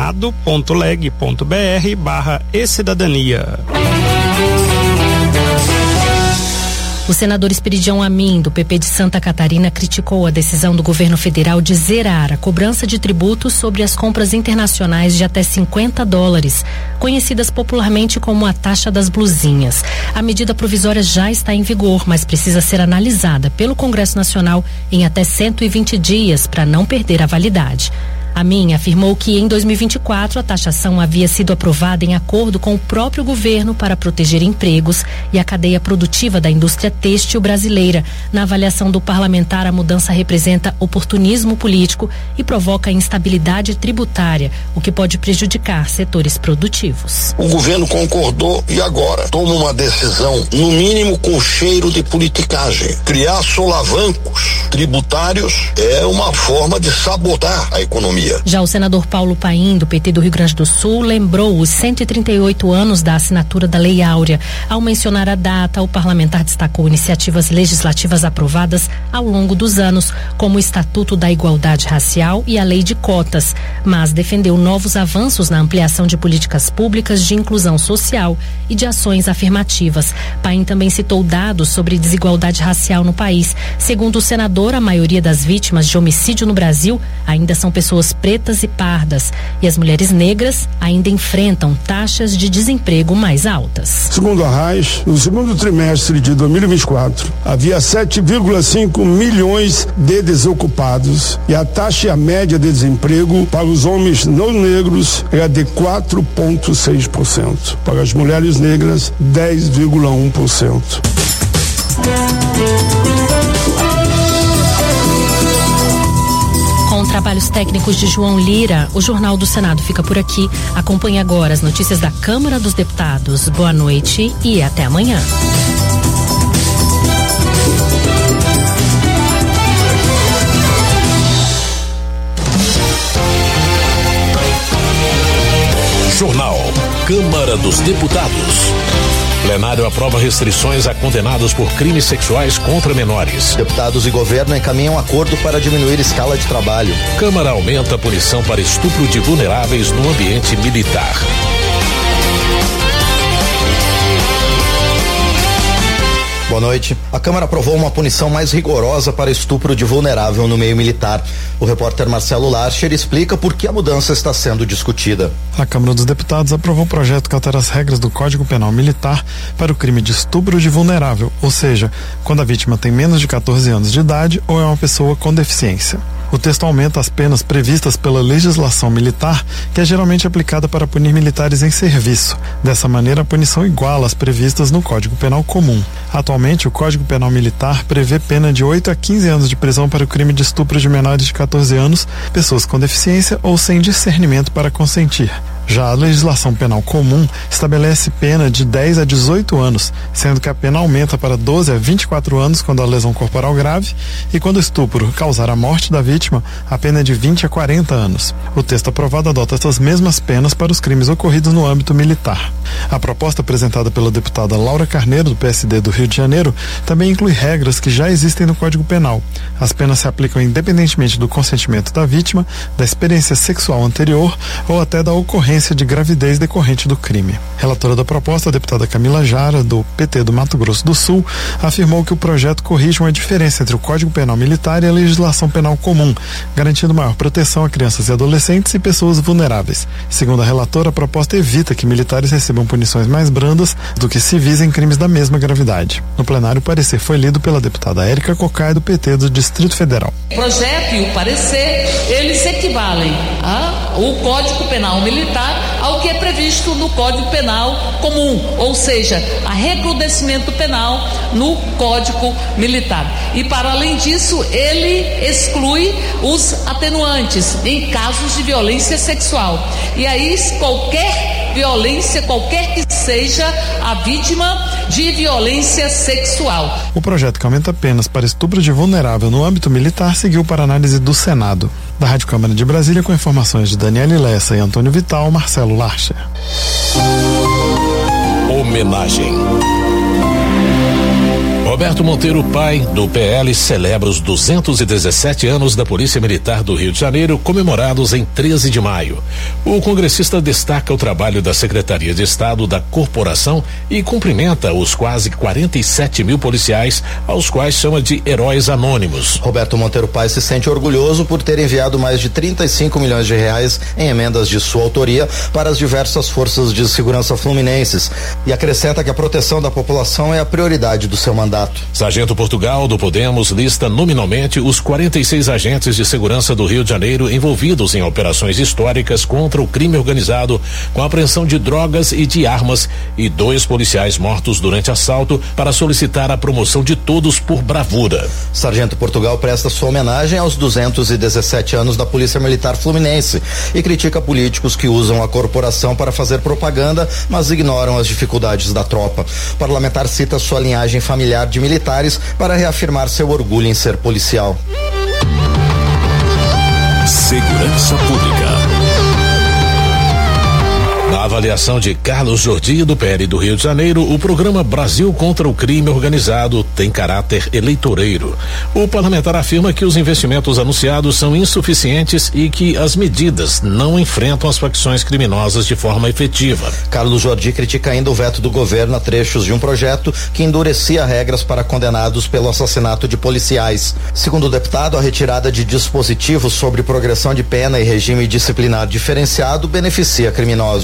senado.leg.br/e-cidadania. O senador Esperidião Amin, do PP de Santa Catarina, criticou a decisão do governo federal de zerar a cobrança de tributos sobre as compras internacionais de até $50, conhecidas popularmente como a taxa das blusinhas. A medida provisória já está em vigor, mas precisa ser analisada pelo Congresso Nacional em até 120 dias para não perder a validade. Amin afirmou que em 2024 a taxação havia sido aprovada em acordo com o próprio governo para proteger empregos e a cadeia produtiva da indústria têxtil brasileira. Na avaliação do parlamentar, a mudança representa oportunismo político e provoca instabilidade tributária, o que pode prejudicar setores produtivos. O governo concordou e agora toma uma decisão, no mínimo com cheiro de politicagem. Criar solavancos tributários é uma forma de sabotar a economia. Já o senador Paulo Paim, do PT do Rio Grande do Sul, lembrou os 138 anos da assinatura da Lei Áurea. Ao mencionar a data, o parlamentar destacou iniciativas legislativas aprovadas ao longo dos anos, como o Estatuto da Igualdade Racial e a Lei de Cotas, mas defendeu novos avanços na ampliação de políticas públicas de inclusão social e de ações afirmativas. Paim também citou dados sobre desigualdade racial no país. Segundo o senador, a maioria das vítimas de homicídio no Brasil ainda são pessoas pretas e pardas, e as mulheres negras ainda enfrentam taxas de desemprego mais altas. Segundo a RAIS, no segundo trimestre de 2024, havia 7,5 milhões de desocupados e a taxa média de desemprego para os homens não negros era de 4,6%. Para as mulheres negras, 10,1%. Com com trabalhos técnicos de João Lira. O Jornal do Senado fica por aqui. Acompanhe agora as notícias da Câmara dos Deputados. Boa noite e até amanhã. Jornal Câmara dos Deputados. Plenário aprova restrições a condenados por crimes sexuais contra menores. Deputados e governo encaminham acordo para diminuir escala de trabalho. Câmara aumenta a punição para estupro de vulneráveis no ambiente militar. Boa noite. A Câmara aprovou uma punição mais rigorosa para estupro de vulnerável no meio militar. O repórter Marcelo Larcher explica por que a mudança está sendo discutida. A Câmara dos Deputados aprovou um projeto que altera as regras do Código Penal Militar para o crime de estupro de vulnerável, ou seja, quando a vítima tem menos de 14 anos de idade ou é uma pessoa com deficiência. O texto aumenta as penas previstas pela legislação militar, que é geralmente aplicada para punir militares em serviço. Dessa maneira, a punição iguala as previstas no Código Penal Comum. Atualmente, o Código Penal Militar prevê pena de 8 a 15 anos de prisão para o crime de estupro de menores de 14 anos, pessoas com deficiência ou sem discernimento para consentir. Já a legislação penal comum estabelece pena de 10 a 18 anos, sendo que a pena aumenta para 12 a 24 anos quando a lesão corporal grave e quando o estupro causar a morte da vítima, a pena é de 20 a 40 anos. O texto aprovado adota essas mesmas penas para os crimes ocorridos no âmbito militar. A proposta apresentada pela deputada Laura Carneiro, do PSD do Rio de Janeiro, também inclui regras que já existem no Código Penal. As penas se aplicam independentemente do consentimento da vítima, da experiência sexual anterior ou até da ocorrência de gravidez decorrente do crime. Relatora da proposta, a deputada Camila Jara, do PT do Mato Grosso do Sul, afirmou que o projeto corrige uma diferença entre o Código Penal Militar e a legislação penal comum, garantindo maior proteção a crianças e adolescentes e pessoas vulneráveis. Segundo a relatora, a proposta evita que militares recebam punições mais brandas do que civis em crimes da mesma gravidade. No plenário, o parecer foi lido pela deputada Érica Cocai, do PT do Distrito Federal. O projeto e o parecer, eles equivalem ao Código Penal Militar ao que é previsto no Código Penal Comum, ou seja, a recrudescimento penal no Código Militar. E para além disso, ele exclui os atenuantes em casos de violência sexual. E aí qualquer violência, qualquer que seja a vítima de violência sexual. O projeto que aumenta penas para estupro de vulnerável no âmbito militar seguiu para análise do Senado. Da Rádio Câmara de Brasília, com informações de Daniele Lessa e Antônio Vital, Marcelo Larcher. Homenagem. Roberto Monteiro, pai do PL, celebra os 217 anos da Polícia Militar do Rio de Janeiro, comemorados em 13 de maio. O congressista destaca o trabalho da Secretaria de Estado da Corporação e cumprimenta os quase 47 mil policiais, aos quais chama de heróis anônimos. Roberto Monteiro Pai se sente orgulhoso por ter enviado mais de 35 milhões de reais em emendas de sua autoria para as diversas forças de segurança fluminenses e acrescenta que a proteção da população é a prioridade do seu mandato. Sargento Portugal, do Podemos, lista nominalmente os 46 agentes de segurança do Rio de Janeiro envolvidos em operações históricas contra o crime organizado, com apreensão de drogas e de armas, e 2 policiais mortos durante assalto, para solicitar a promoção de todos por bravura. Sargento Portugal presta sua homenagem aos 217 anos da Polícia Militar Fluminense e critica políticos que usam a corporação para fazer propaganda, mas ignoram as dificuldades da tropa. O parlamentar cita sua linhagem familiar de militares para reafirmar seu orgulho em ser policial. Segurança Pública. Na avaliação de Carlos Jordi, do PL do Rio de Janeiro, o programa Brasil contra o Crime Organizado tem caráter eleitoreiro. O parlamentar afirma que os investimentos anunciados são insuficientes e que as medidas não enfrentam as facções criminosas de forma efetiva. Carlos Jordi critica ainda o veto do governo a trechos de um projeto que endurecia regras para condenados pelo assassinato de policiais. Segundo o deputado, a retirada de dispositivos sobre progressão de pena e regime disciplinar diferenciado beneficia criminosos.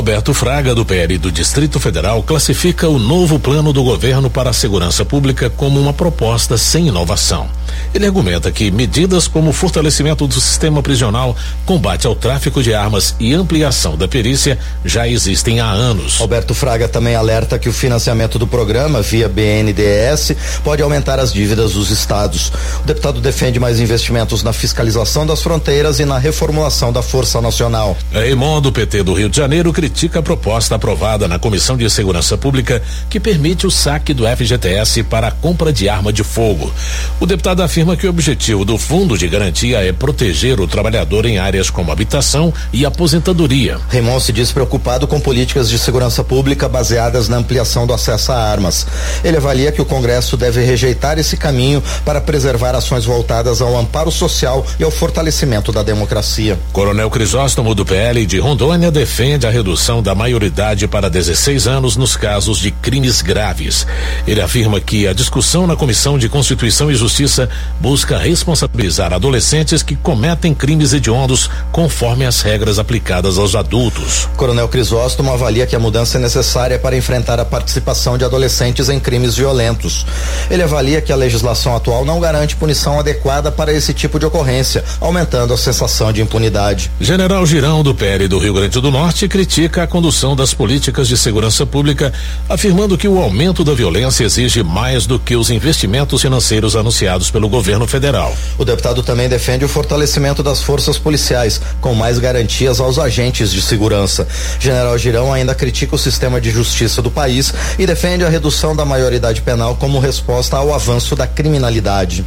Roberto Fraga, do PL do Distrito Federal, classifica o novo plano do governo para a segurança pública como uma proposta sem inovação. Ele argumenta que medidas como o fortalecimento do sistema prisional, combate ao tráfico de armas e ampliação da perícia já existem há anos. Roberto Fraga também alerta que o financiamento do programa via BNDES pode aumentar as dívidas dos estados. O deputado defende mais investimentos na fiscalização das fronteiras e na reformulação da Força Nacional. Raymond, do PT do Rio de Janeiro, critica a proposta aprovada na Comissão de Segurança Pública que permite o saque do FGTS para a compra de arma de fogo. O deputado afirma que o objetivo do Fundo de Garantia é proteger o trabalhador em áreas como habitação e aposentadoria. Raymond se diz preocupado com políticas de segurança pública baseadas na ampliação do acesso a armas. Ele avalia que o Congresso deve rejeitar esse caminho para preservar ações voltadas ao amparo social e ao fortalecimento da democracia. Coronel Crisóstomo, do PL de Rondônia, defende a redução da maioridade para 16 anos nos casos de crimes graves. Ele afirma que a discussão na Comissão de Constituição e Justiça busca responsabilizar adolescentes que cometem crimes hediondos conforme as regras aplicadas aos adultos. Coronel Crisóstomo avalia que a mudança é necessária para enfrentar a participação de adolescentes em crimes violentos. Ele avalia que a legislação atual não garante punição adequada para esse tipo de ocorrência, aumentando a sensação de impunidade. General Girão, do PL do Rio Grande do Norte, critica a condução das políticas de segurança pública, afirmando que o aumento da violência exige mais do que os investimentos financeiros anunciados pelo governo federal. O deputado também defende o fortalecimento das forças policiais, com mais garantias aos agentes de segurança. General Girão ainda critica o sistema de justiça do país e defende a redução da maioridade penal como resposta ao avanço da criminalidade.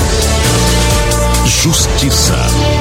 Justiça.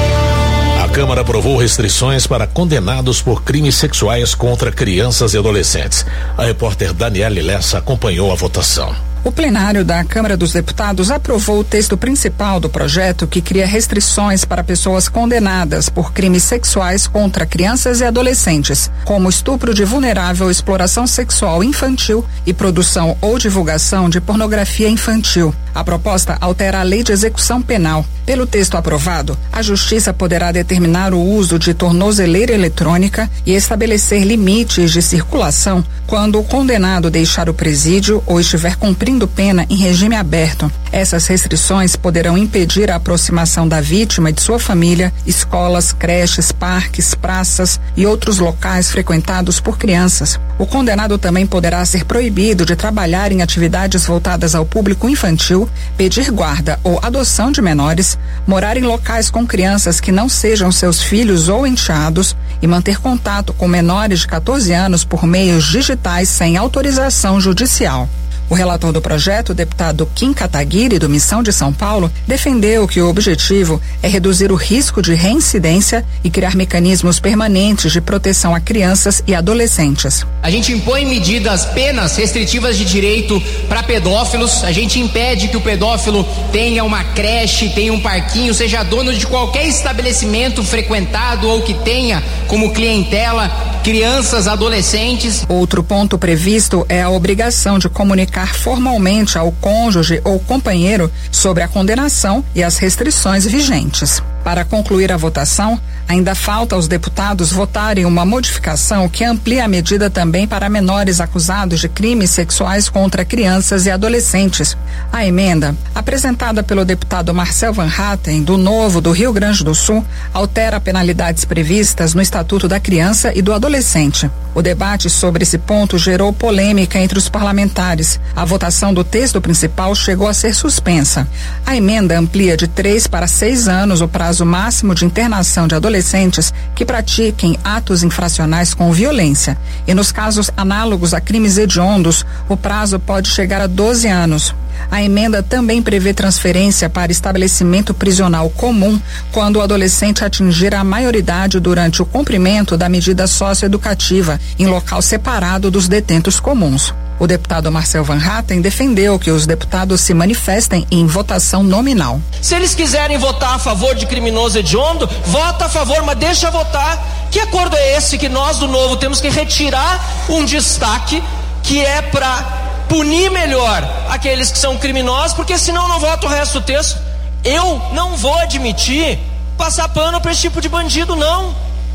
A Câmara aprovou restrições para condenados por crimes sexuais contra crianças e adolescentes. A repórter Daniele Lessa acompanhou a votação. O plenário da Câmara dos Deputados aprovou o texto principal do projeto que cria restrições para pessoas condenadas por crimes sexuais contra crianças e adolescentes, como estupro de vulnerável, exploração sexual infantil e produção ou divulgação de pornografia infantil. A proposta altera a Lei de Execução Penal. Pelo texto aprovado, a Justiça poderá determinar o uso de tornozeleira eletrônica e estabelecer limites de circulação quando o condenado deixar o presídio ou estiver cumprindo pena em regime aberto. Essas restrições poderão impedir a aproximação da vítima e de sua família, escolas, creches, parques, praças e outros locais frequentados por crianças. O condenado também poderá ser proibido de trabalhar em atividades voltadas ao público infantil, pedir guarda ou adoção de menores, morar em locais com crianças que não sejam seus filhos ou enteados e manter contato com menores de 14 anos por meios digitais sem autorização judicial. O relator do projeto, o deputado Kim Kataguiri, do Missão de São Paulo, defendeu que o objetivo é reduzir o risco de reincidência e criar mecanismos permanentes de proteção a crianças e adolescentes. A gente impõe medidas, penas restritivas de direito para pedófilos, a gente impede que o pedófilo tenha uma creche, tenha um parquinho, seja dono de qualquer estabelecimento frequentado ou que tenha como clientela crianças, adolescentes. Outro ponto previsto é a obrigação de comunicar formalmente ao cônjuge ou companheiro sobre a condenação e as restrições vigentes. Para concluir a votação, ainda falta aos deputados votarem uma modificação que amplia a medida também para menores acusados de crimes sexuais contra crianças e adolescentes. A emenda, apresentada pelo deputado Marcel Van Hatten, do Novo do Rio Grande do Sul, altera penalidades previstas no Estatuto da Criança e do Adolescente. O debate sobre esse ponto gerou polêmica entre os parlamentares. A votação do texto principal chegou a ser suspensa. A emenda amplia de 3 para 6 anos o prazo máximo de internação de adolescentes que pratiquem atos infracionais com violência. E nos casos análogos a crimes hediondos, o prazo pode chegar a 12 anos. A emenda também prevê transferência para estabelecimento prisional comum quando o adolescente atingir a maioridade durante o cumprimento da medida socioeducativa em local separado dos detentos comuns. O deputado Marcel Van Hatten defendeu que os deputados se manifestem em votação nominal. Se eles quiserem votar a favor de criminoso hediondo, vota a favor, mas deixa votar. Que acordo é esse que nós do Novo temos que retirar um destaque que é para punir melhor aqueles que são criminosos, porque senão não vota o resto do texto. Eu não vou admitir passar pano para esse tipo de bandido, não.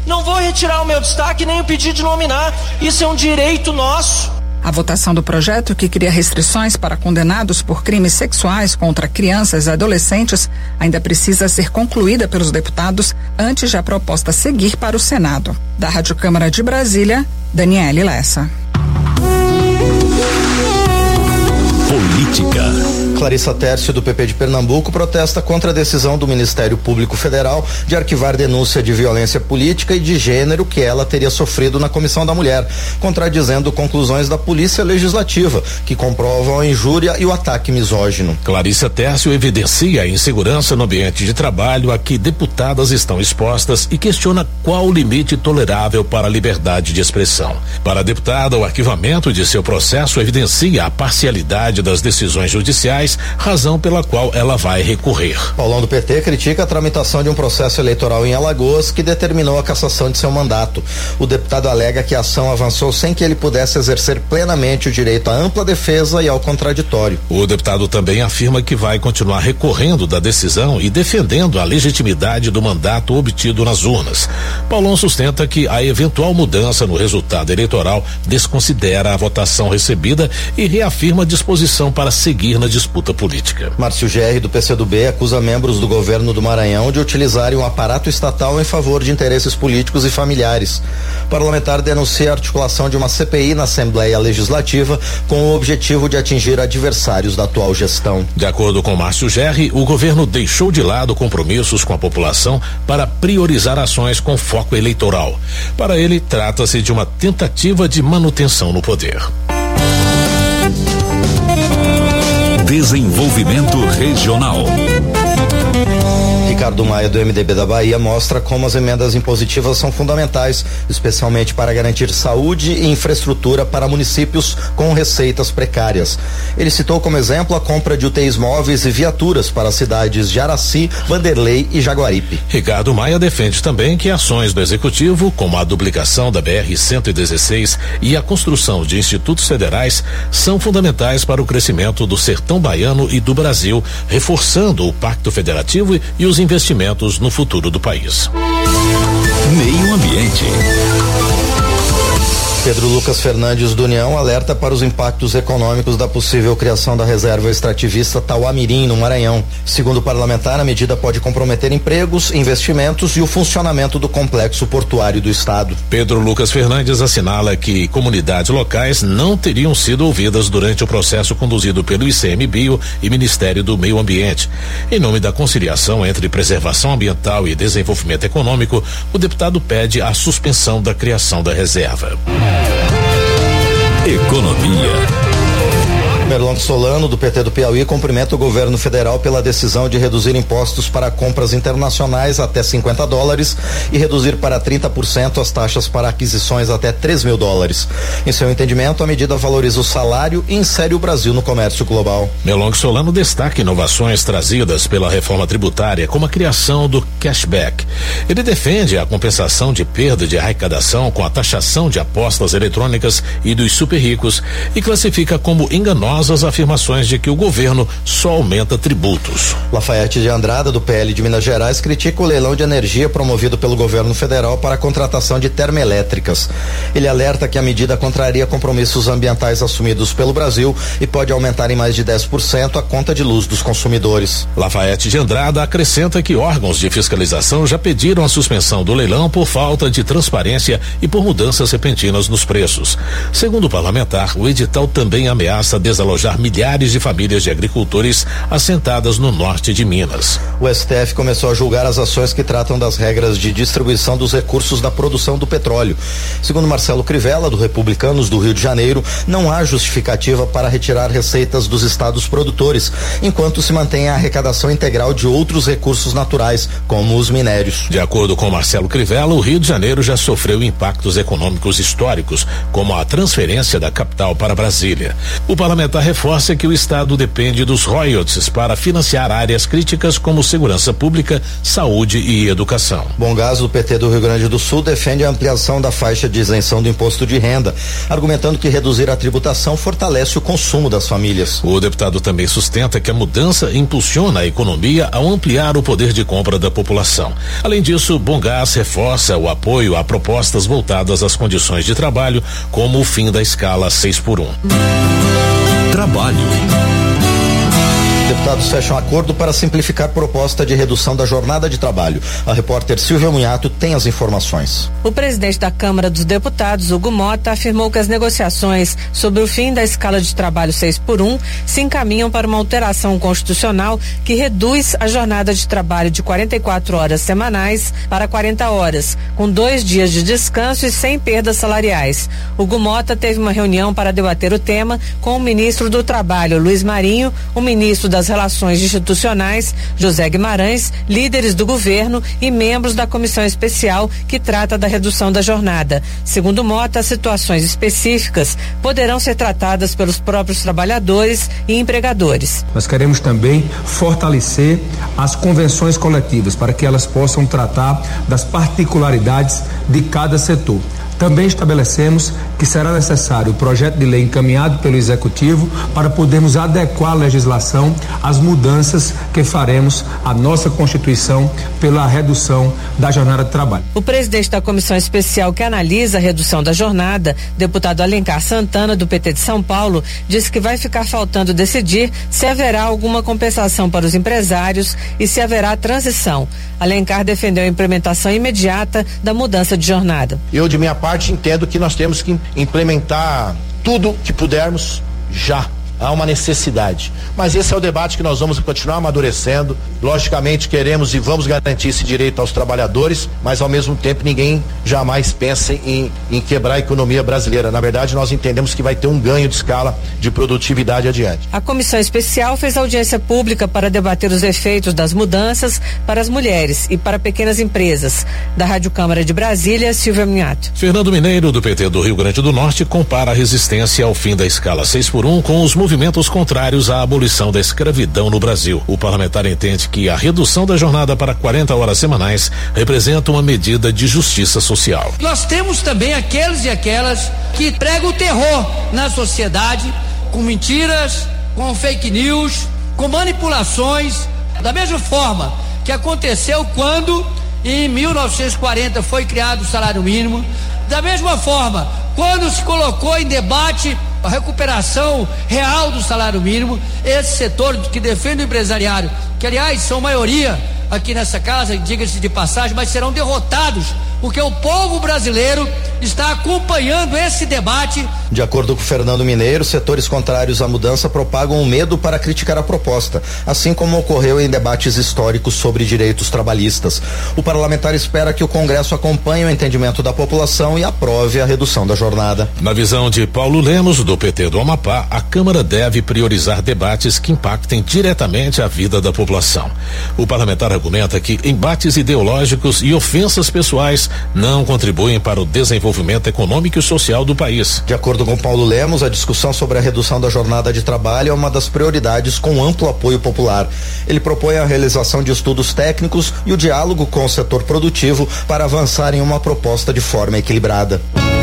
Não vou retirar o meu destaque nem o pedido de nominar. Isso é um direito nosso. A votação do projeto, que cria restrições para condenados por crimes sexuais contra crianças e adolescentes, ainda precisa ser concluída pelos deputados antes de a proposta seguir para o Senado. Da Rádio Câmara de Brasília, Daniele Lessa. Política. Clarissa Tércio, do PP de Pernambuco, protesta contra a decisão do Ministério Público Federal de arquivar denúncia de violência política e de gênero que ela teria sofrido na Comissão da Mulher, contradizendo conclusões da Polícia Legislativa, que comprovam a injúria e o ataque misógino. Clarissa Tércio evidencia a insegurança no ambiente de trabalho a que deputadas estão expostas e questiona qual o limite tolerável para a liberdade de expressão. Para a deputada, o arquivamento de seu processo evidencia a parcialidade das decisões judiciais, razão pela qual ela vai recorrer. Paulão, do PT, critica a tramitação de um processo eleitoral em Alagoas que determinou a cassação de seu mandato. O deputado alega que a ação avançou sem que ele pudesse exercer plenamente o direito à ampla defesa e ao contraditório. O deputado também afirma que vai continuar recorrendo da decisão e defendendo a legitimidade do mandato obtido nas urnas. Paulão sustenta que a eventual mudança no resultado eleitoral desconsidera a votação recebida e reafirma a disposição para seguir na disputa política. Márcio Gerri, do PCdoB, acusa membros do governo do Maranhão de utilizarem um aparato estatal em favor de interesses políticos e familiares. O parlamentar denuncia a articulação de uma CPI na Assembleia Legislativa com o objetivo de atingir adversários da atual gestão. De acordo com Márcio Gerri, o governo deixou de lado compromissos com a população para priorizar ações com foco eleitoral. Para ele, trata-se de uma tentativa de manutenção no poder. Desenvolvimento regional. Ricardo Maia, do MDB da Bahia, mostra como as emendas impositivas são fundamentais, especialmente para garantir saúde e infraestrutura para municípios com receitas precárias. Ele citou como exemplo a compra de UTIs móveis e viaturas para as cidades de Araci, Vanderlei e Jaguaripe. Ricardo Maia defende também que ações do Executivo, como a duplicação da BR-116 e a construção de institutos federais, são fundamentais para o crescimento do sertão baiano e do Brasil, reforçando o Pacto Federativo e os investimentos no futuro do país. Meio Ambiente. Pedro Lucas Fernandes, do União, alerta para os impactos econômicos da possível criação da reserva extrativista Tauá-Mirim, no Maranhão. Segundo o parlamentar, a medida pode comprometer empregos, investimentos e o funcionamento do complexo portuário do estado. Pedro Lucas Fernandes assinala que comunidades locais não teriam sido ouvidas durante o processo conduzido pelo ICMBio e Ministério do Meio Ambiente. Em nome da conciliação entre preservação ambiental e desenvolvimento econômico, o deputado pede a suspensão da criação da reserva. Economia. Merlong Solano, do PT do Piauí, cumprimenta o governo federal pela decisão de reduzir impostos para compras internacionais até $50 e reduzir para 30% as taxas para aquisições até $3.000. Em seu entendimento, a medida valoriza o salário e insere o Brasil no comércio global. Merlong Solano destaca inovações trazidas pela reforma tributária, como a criação do cashback. Ele defende a compensação de perda de arrecadação com a taxação de apostas eletrônicas e dos super ricos e classifica como enganosas as afirmações de que o governo só aumenta tributos. Lafayette de Andrada, do PL de Minas Gerais, critica o leilão de energia promovido pelo governo federal para a contratação de termoelétricas. Ele alerta que a medida contraria compromissos ambientais assumidos pelo Brasil e pode aumentar em mais de 10% a conta de luz dos consumidores. Lafayette de Andrada acrescenta que órgãos de fiscalização já pediram a suspensão do leilão por falta de transparência e por mudanças repentinas nos preços. Segundo o parlamentar, o edital também ameaça desalojar milhares de famílias de agricultores assentadas no norte de Minas. O STF começou a julgar as ações que tratam das regras de distribuição dos recursos da produção do petróleo. Segundo Marcelo Crivella, do Republicanos do Rio de Janeiro, não há justificativa para retirar receitas dos estados produtores, enquanto se mantém a arrecadação integral de outros recursos naturais, como os minérios. De acordo com Marcelo Crivella, o Rio de Janeiro já sofreu impactos econômicos históricos, como a transferência da capital para Brasília. O parlamentar parlamentar reforça que o Estado depende dos royalties para financiar áreas críticas como segurança pública, saúde e educação. Bom Gás, do PT do Rio Grande do Sul, defende a ampliação da faixa de isenção do imposto de renda, argumentando que reduzir a tributação fortalece o consumo das famílias. O deputado também sustenta que a mudança impulsiona a economia ao ampliar o poder de compra da população. Além disso, Bom Gás reforça o apoio a propostas voltadas às condições de trabalho, como o fim da escala 6x1. Trabalho. Deputados fecham acordo para simplificar proposta de redução da jornada de trabalho. A repórter Silvia Munhato tem as informações. O presidente da Câmara dos Deputados, Hugo Mota, afirmou que as negociações sobre o fim da escala de trabalho 6x1 se encaminham para uma alteração constitucional que reduz a jornada de trabalho de 44 horas semanais para 40 horas, com 2 dias de descanso e sem perdas salariais. Hugo Mota teve uma reunião para debater o tema com o ministro do Trabalho, Luiz Marinho, o ministro das Relações Institucionais, José Guimarães, líderes do governo e membros da comissão especial que trata da redução da jornada. Segundo Mota, situações específicas poderão ser tratadas pelos próprios trabalhadores e empregadores. Nós queremos também fortalecer as convenções coletivas para que elas possam tratar das particularidades de cada setor. Também estabelecemos que será necessário o projeto de lei encaminhado pelo Executivo para podermos adequar a legislação às mudanças que faremos à nossa Constituição pela redução da jornada de trabalho. O presidente da comissão especial que analisa a redução da jornada, deputado Alencar Santana, do PT de São Paulo, disse que vai ficar faltando decidir se haverá alguma compensação para os empresários e se haverá transição. Alencar defendeu a implementação imediata da mudança de jornada. Eu, de minha parte, entendo que nós temos que implementar tudo que pudermos já. Há uma necessidade, mas esse é o debate que nós vamos continuar amadurecendo. Logicamente queremos e vamos garantir esse direito aos trabalhadores, mas ao mesmo tempo ninguém jamais pensa em quebrar a economia brasileira. Na verdade, nós entendemos que vai ter um ganho de escala de produtividade adiante. A comissão especial fez audiência pública para debater os efeitos das mudanças para as mulheres e para pequenas empresas. Da Rádio Câmara de Brasília, Silvia Minhato. Fernando Mineiro, do PT do Rio Grande do Norte, compara a resistência ao fim da escala 6x1 com os movimentos contrários à abolição da escravidão no Brasil. O parlamentar entende que a redução da jornada para 40 horas semanais representa uma medida de justiça social. Nós temos também aqueles e aquelas que pregam o terror na sociedade com mentiras, com fake news, com manipulações, da mesma forma que aconteceu quando em 1940 foi criado o salário mínimo, da mesma forma quando se colocou em debate a recuperação real do salário mínimo, esse setor que defende o empresariado, que aliás são maioria aqui nessa casa, diga-se de passagem, mas serão derrotados porque o povo brasileiro está acompanhando esse debate. De acordo com Fernando Mineiro, setores contrários à mudança propagam o medo para criticar a proposta, assim como ocorreu em debates históricos sobre direitos trabalhistas. O parlamentar espera que o Congresso acompanhe o entendimento da população e aprove a redução da jornada. Na visão de Paulo Lemos, do PT do Amapá, a Câmara deve priorizar debates que impactem diretamente a vida da população. O parlamentar argumenta que embates ideológicos e ofensas pessoais não contribuem para o desenvolvimento econômico e social do país. De acordo com Paulo Lemos, a discussão sobre a redução da jornada de trabalho é uma das prioridades com amplo apoio popular. Ele propõe a realização de estudos técnicos e o diálogo com o setor produtivo para avançar em uma proposta de forma equilibrada.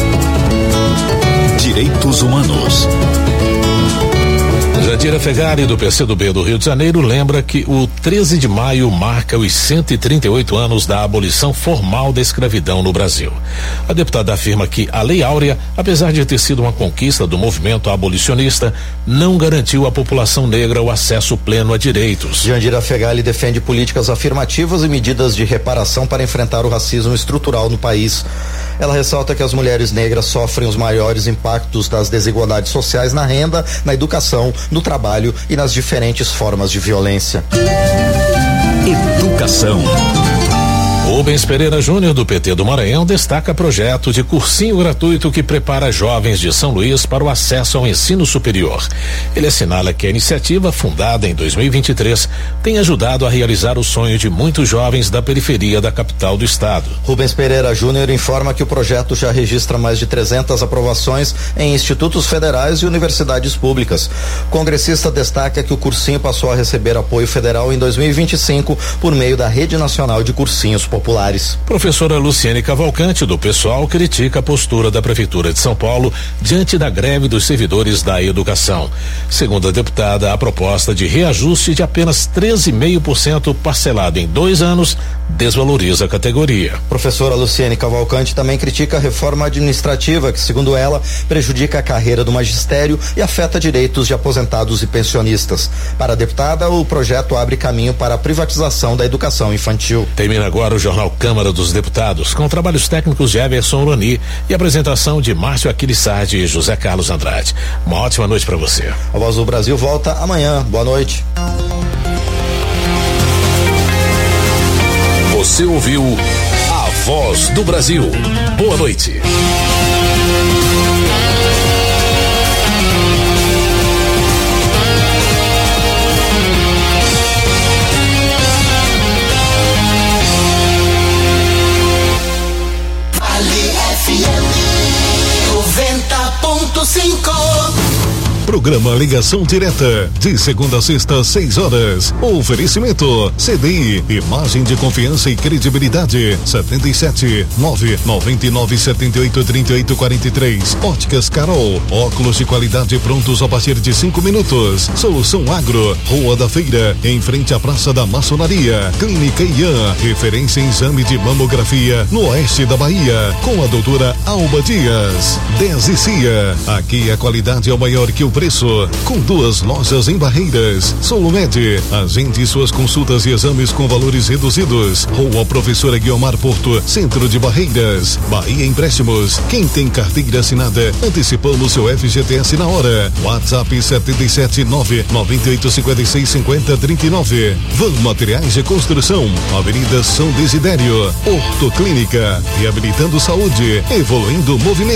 Direitos Humanos. Jandira Fegari, do PCdoB do Rio de Janeiro, lembra que o 13 de maio marca os 138 anos da abolição formal da escravidão no Brasil. A deputada afirma que a Lei Áurea, apesar de ter sido uma conquista do movimento abolicionista, não garantiu à população negra o acesso pleno a direitos. Jandira Fegari defende políticas afirmativas e medidas de reparação para enfrentar o racismo estrutural no país. Ela ressalta que as mulheres negras sofrem os maiores impactos das desigualdades sociais na renda, na educação, no trabalho e nas diferentes formas de violência. Educação. Rubens Pereira Júnior, do PT do Maranhão, destaca projeto de cursinho gratuito que prepara jovens de São Luís para o acesso ao ensino superior. Ele assinala que a iniciativa, fundada em 2023, tem ajudado a realizar o sonho de muitos jovens da periferia da capital do estado. Rubens Pereira Júnior informa que o projeto já registra mais de 300 aprovações em institutos federais e universidades públicas. O congressista destaca que o cursinho passou a receber apoio federal em 2025 por meio da Rede Nacional de Cursinhos Populares. Professora Luciene Cavalcante, do PSOL, critica a postura da Prefeitura de São Paulo diante da greve dos servidores da educação. Segundo a deputada, a proposta de reajuste de apenas 13,5% parcelado em 2 anos desvaloriza a categoria. Professora Luciene Cavalcante também critica a reforma administrativa que, segundo ela, prejudica a carreira do magistério e afeta direitos de aposentados e pensionistas. Para a deputada, o projeto abre caminho para a privatização da educação infantil. Termina agora o Jornal Câmara dos Deputados, com trabalhos técnicos de Everson Urani e apresentação de Márcio Aquiles Sardi e José Carlos Andrade. Uma ótima noite para você. A Voz do Brasil volta amanhã. Boa noite. Você ouviu A Voz do Brasil. Boa noite. FM 90.5. Programa Ligação Direta, de segunda a sexta, 6 horas. Oferecimento CDI, imagem de confiança e credibilidade. 77-999783843. Óticas Carol, óculos de qualidade prontos a partir de 5 minutos. Solução Agro, Rua da Feira, em frente à Praça da Maçonaria. Clínica Ian, referência em exame de mamografia no oeste da Bahia, com a doutora Alba Dias. Desicia, aqui a qualidade é o maior que o preço, com 2 lojas em Barreiras. Solumed, agende suas consultas e exames com valores reduzidos. Rua Professora Guiomar Porto, centro de Barreiras. Bahia Empréstimos, quem tem carteira assinada, antecipamos seu FGTS na hora. WhatsApp 779-9856-5039. Van Materiais de Construção, Avenida São Desidério. Ortoclínica, reabilitando saúde, evoluindo o movimento.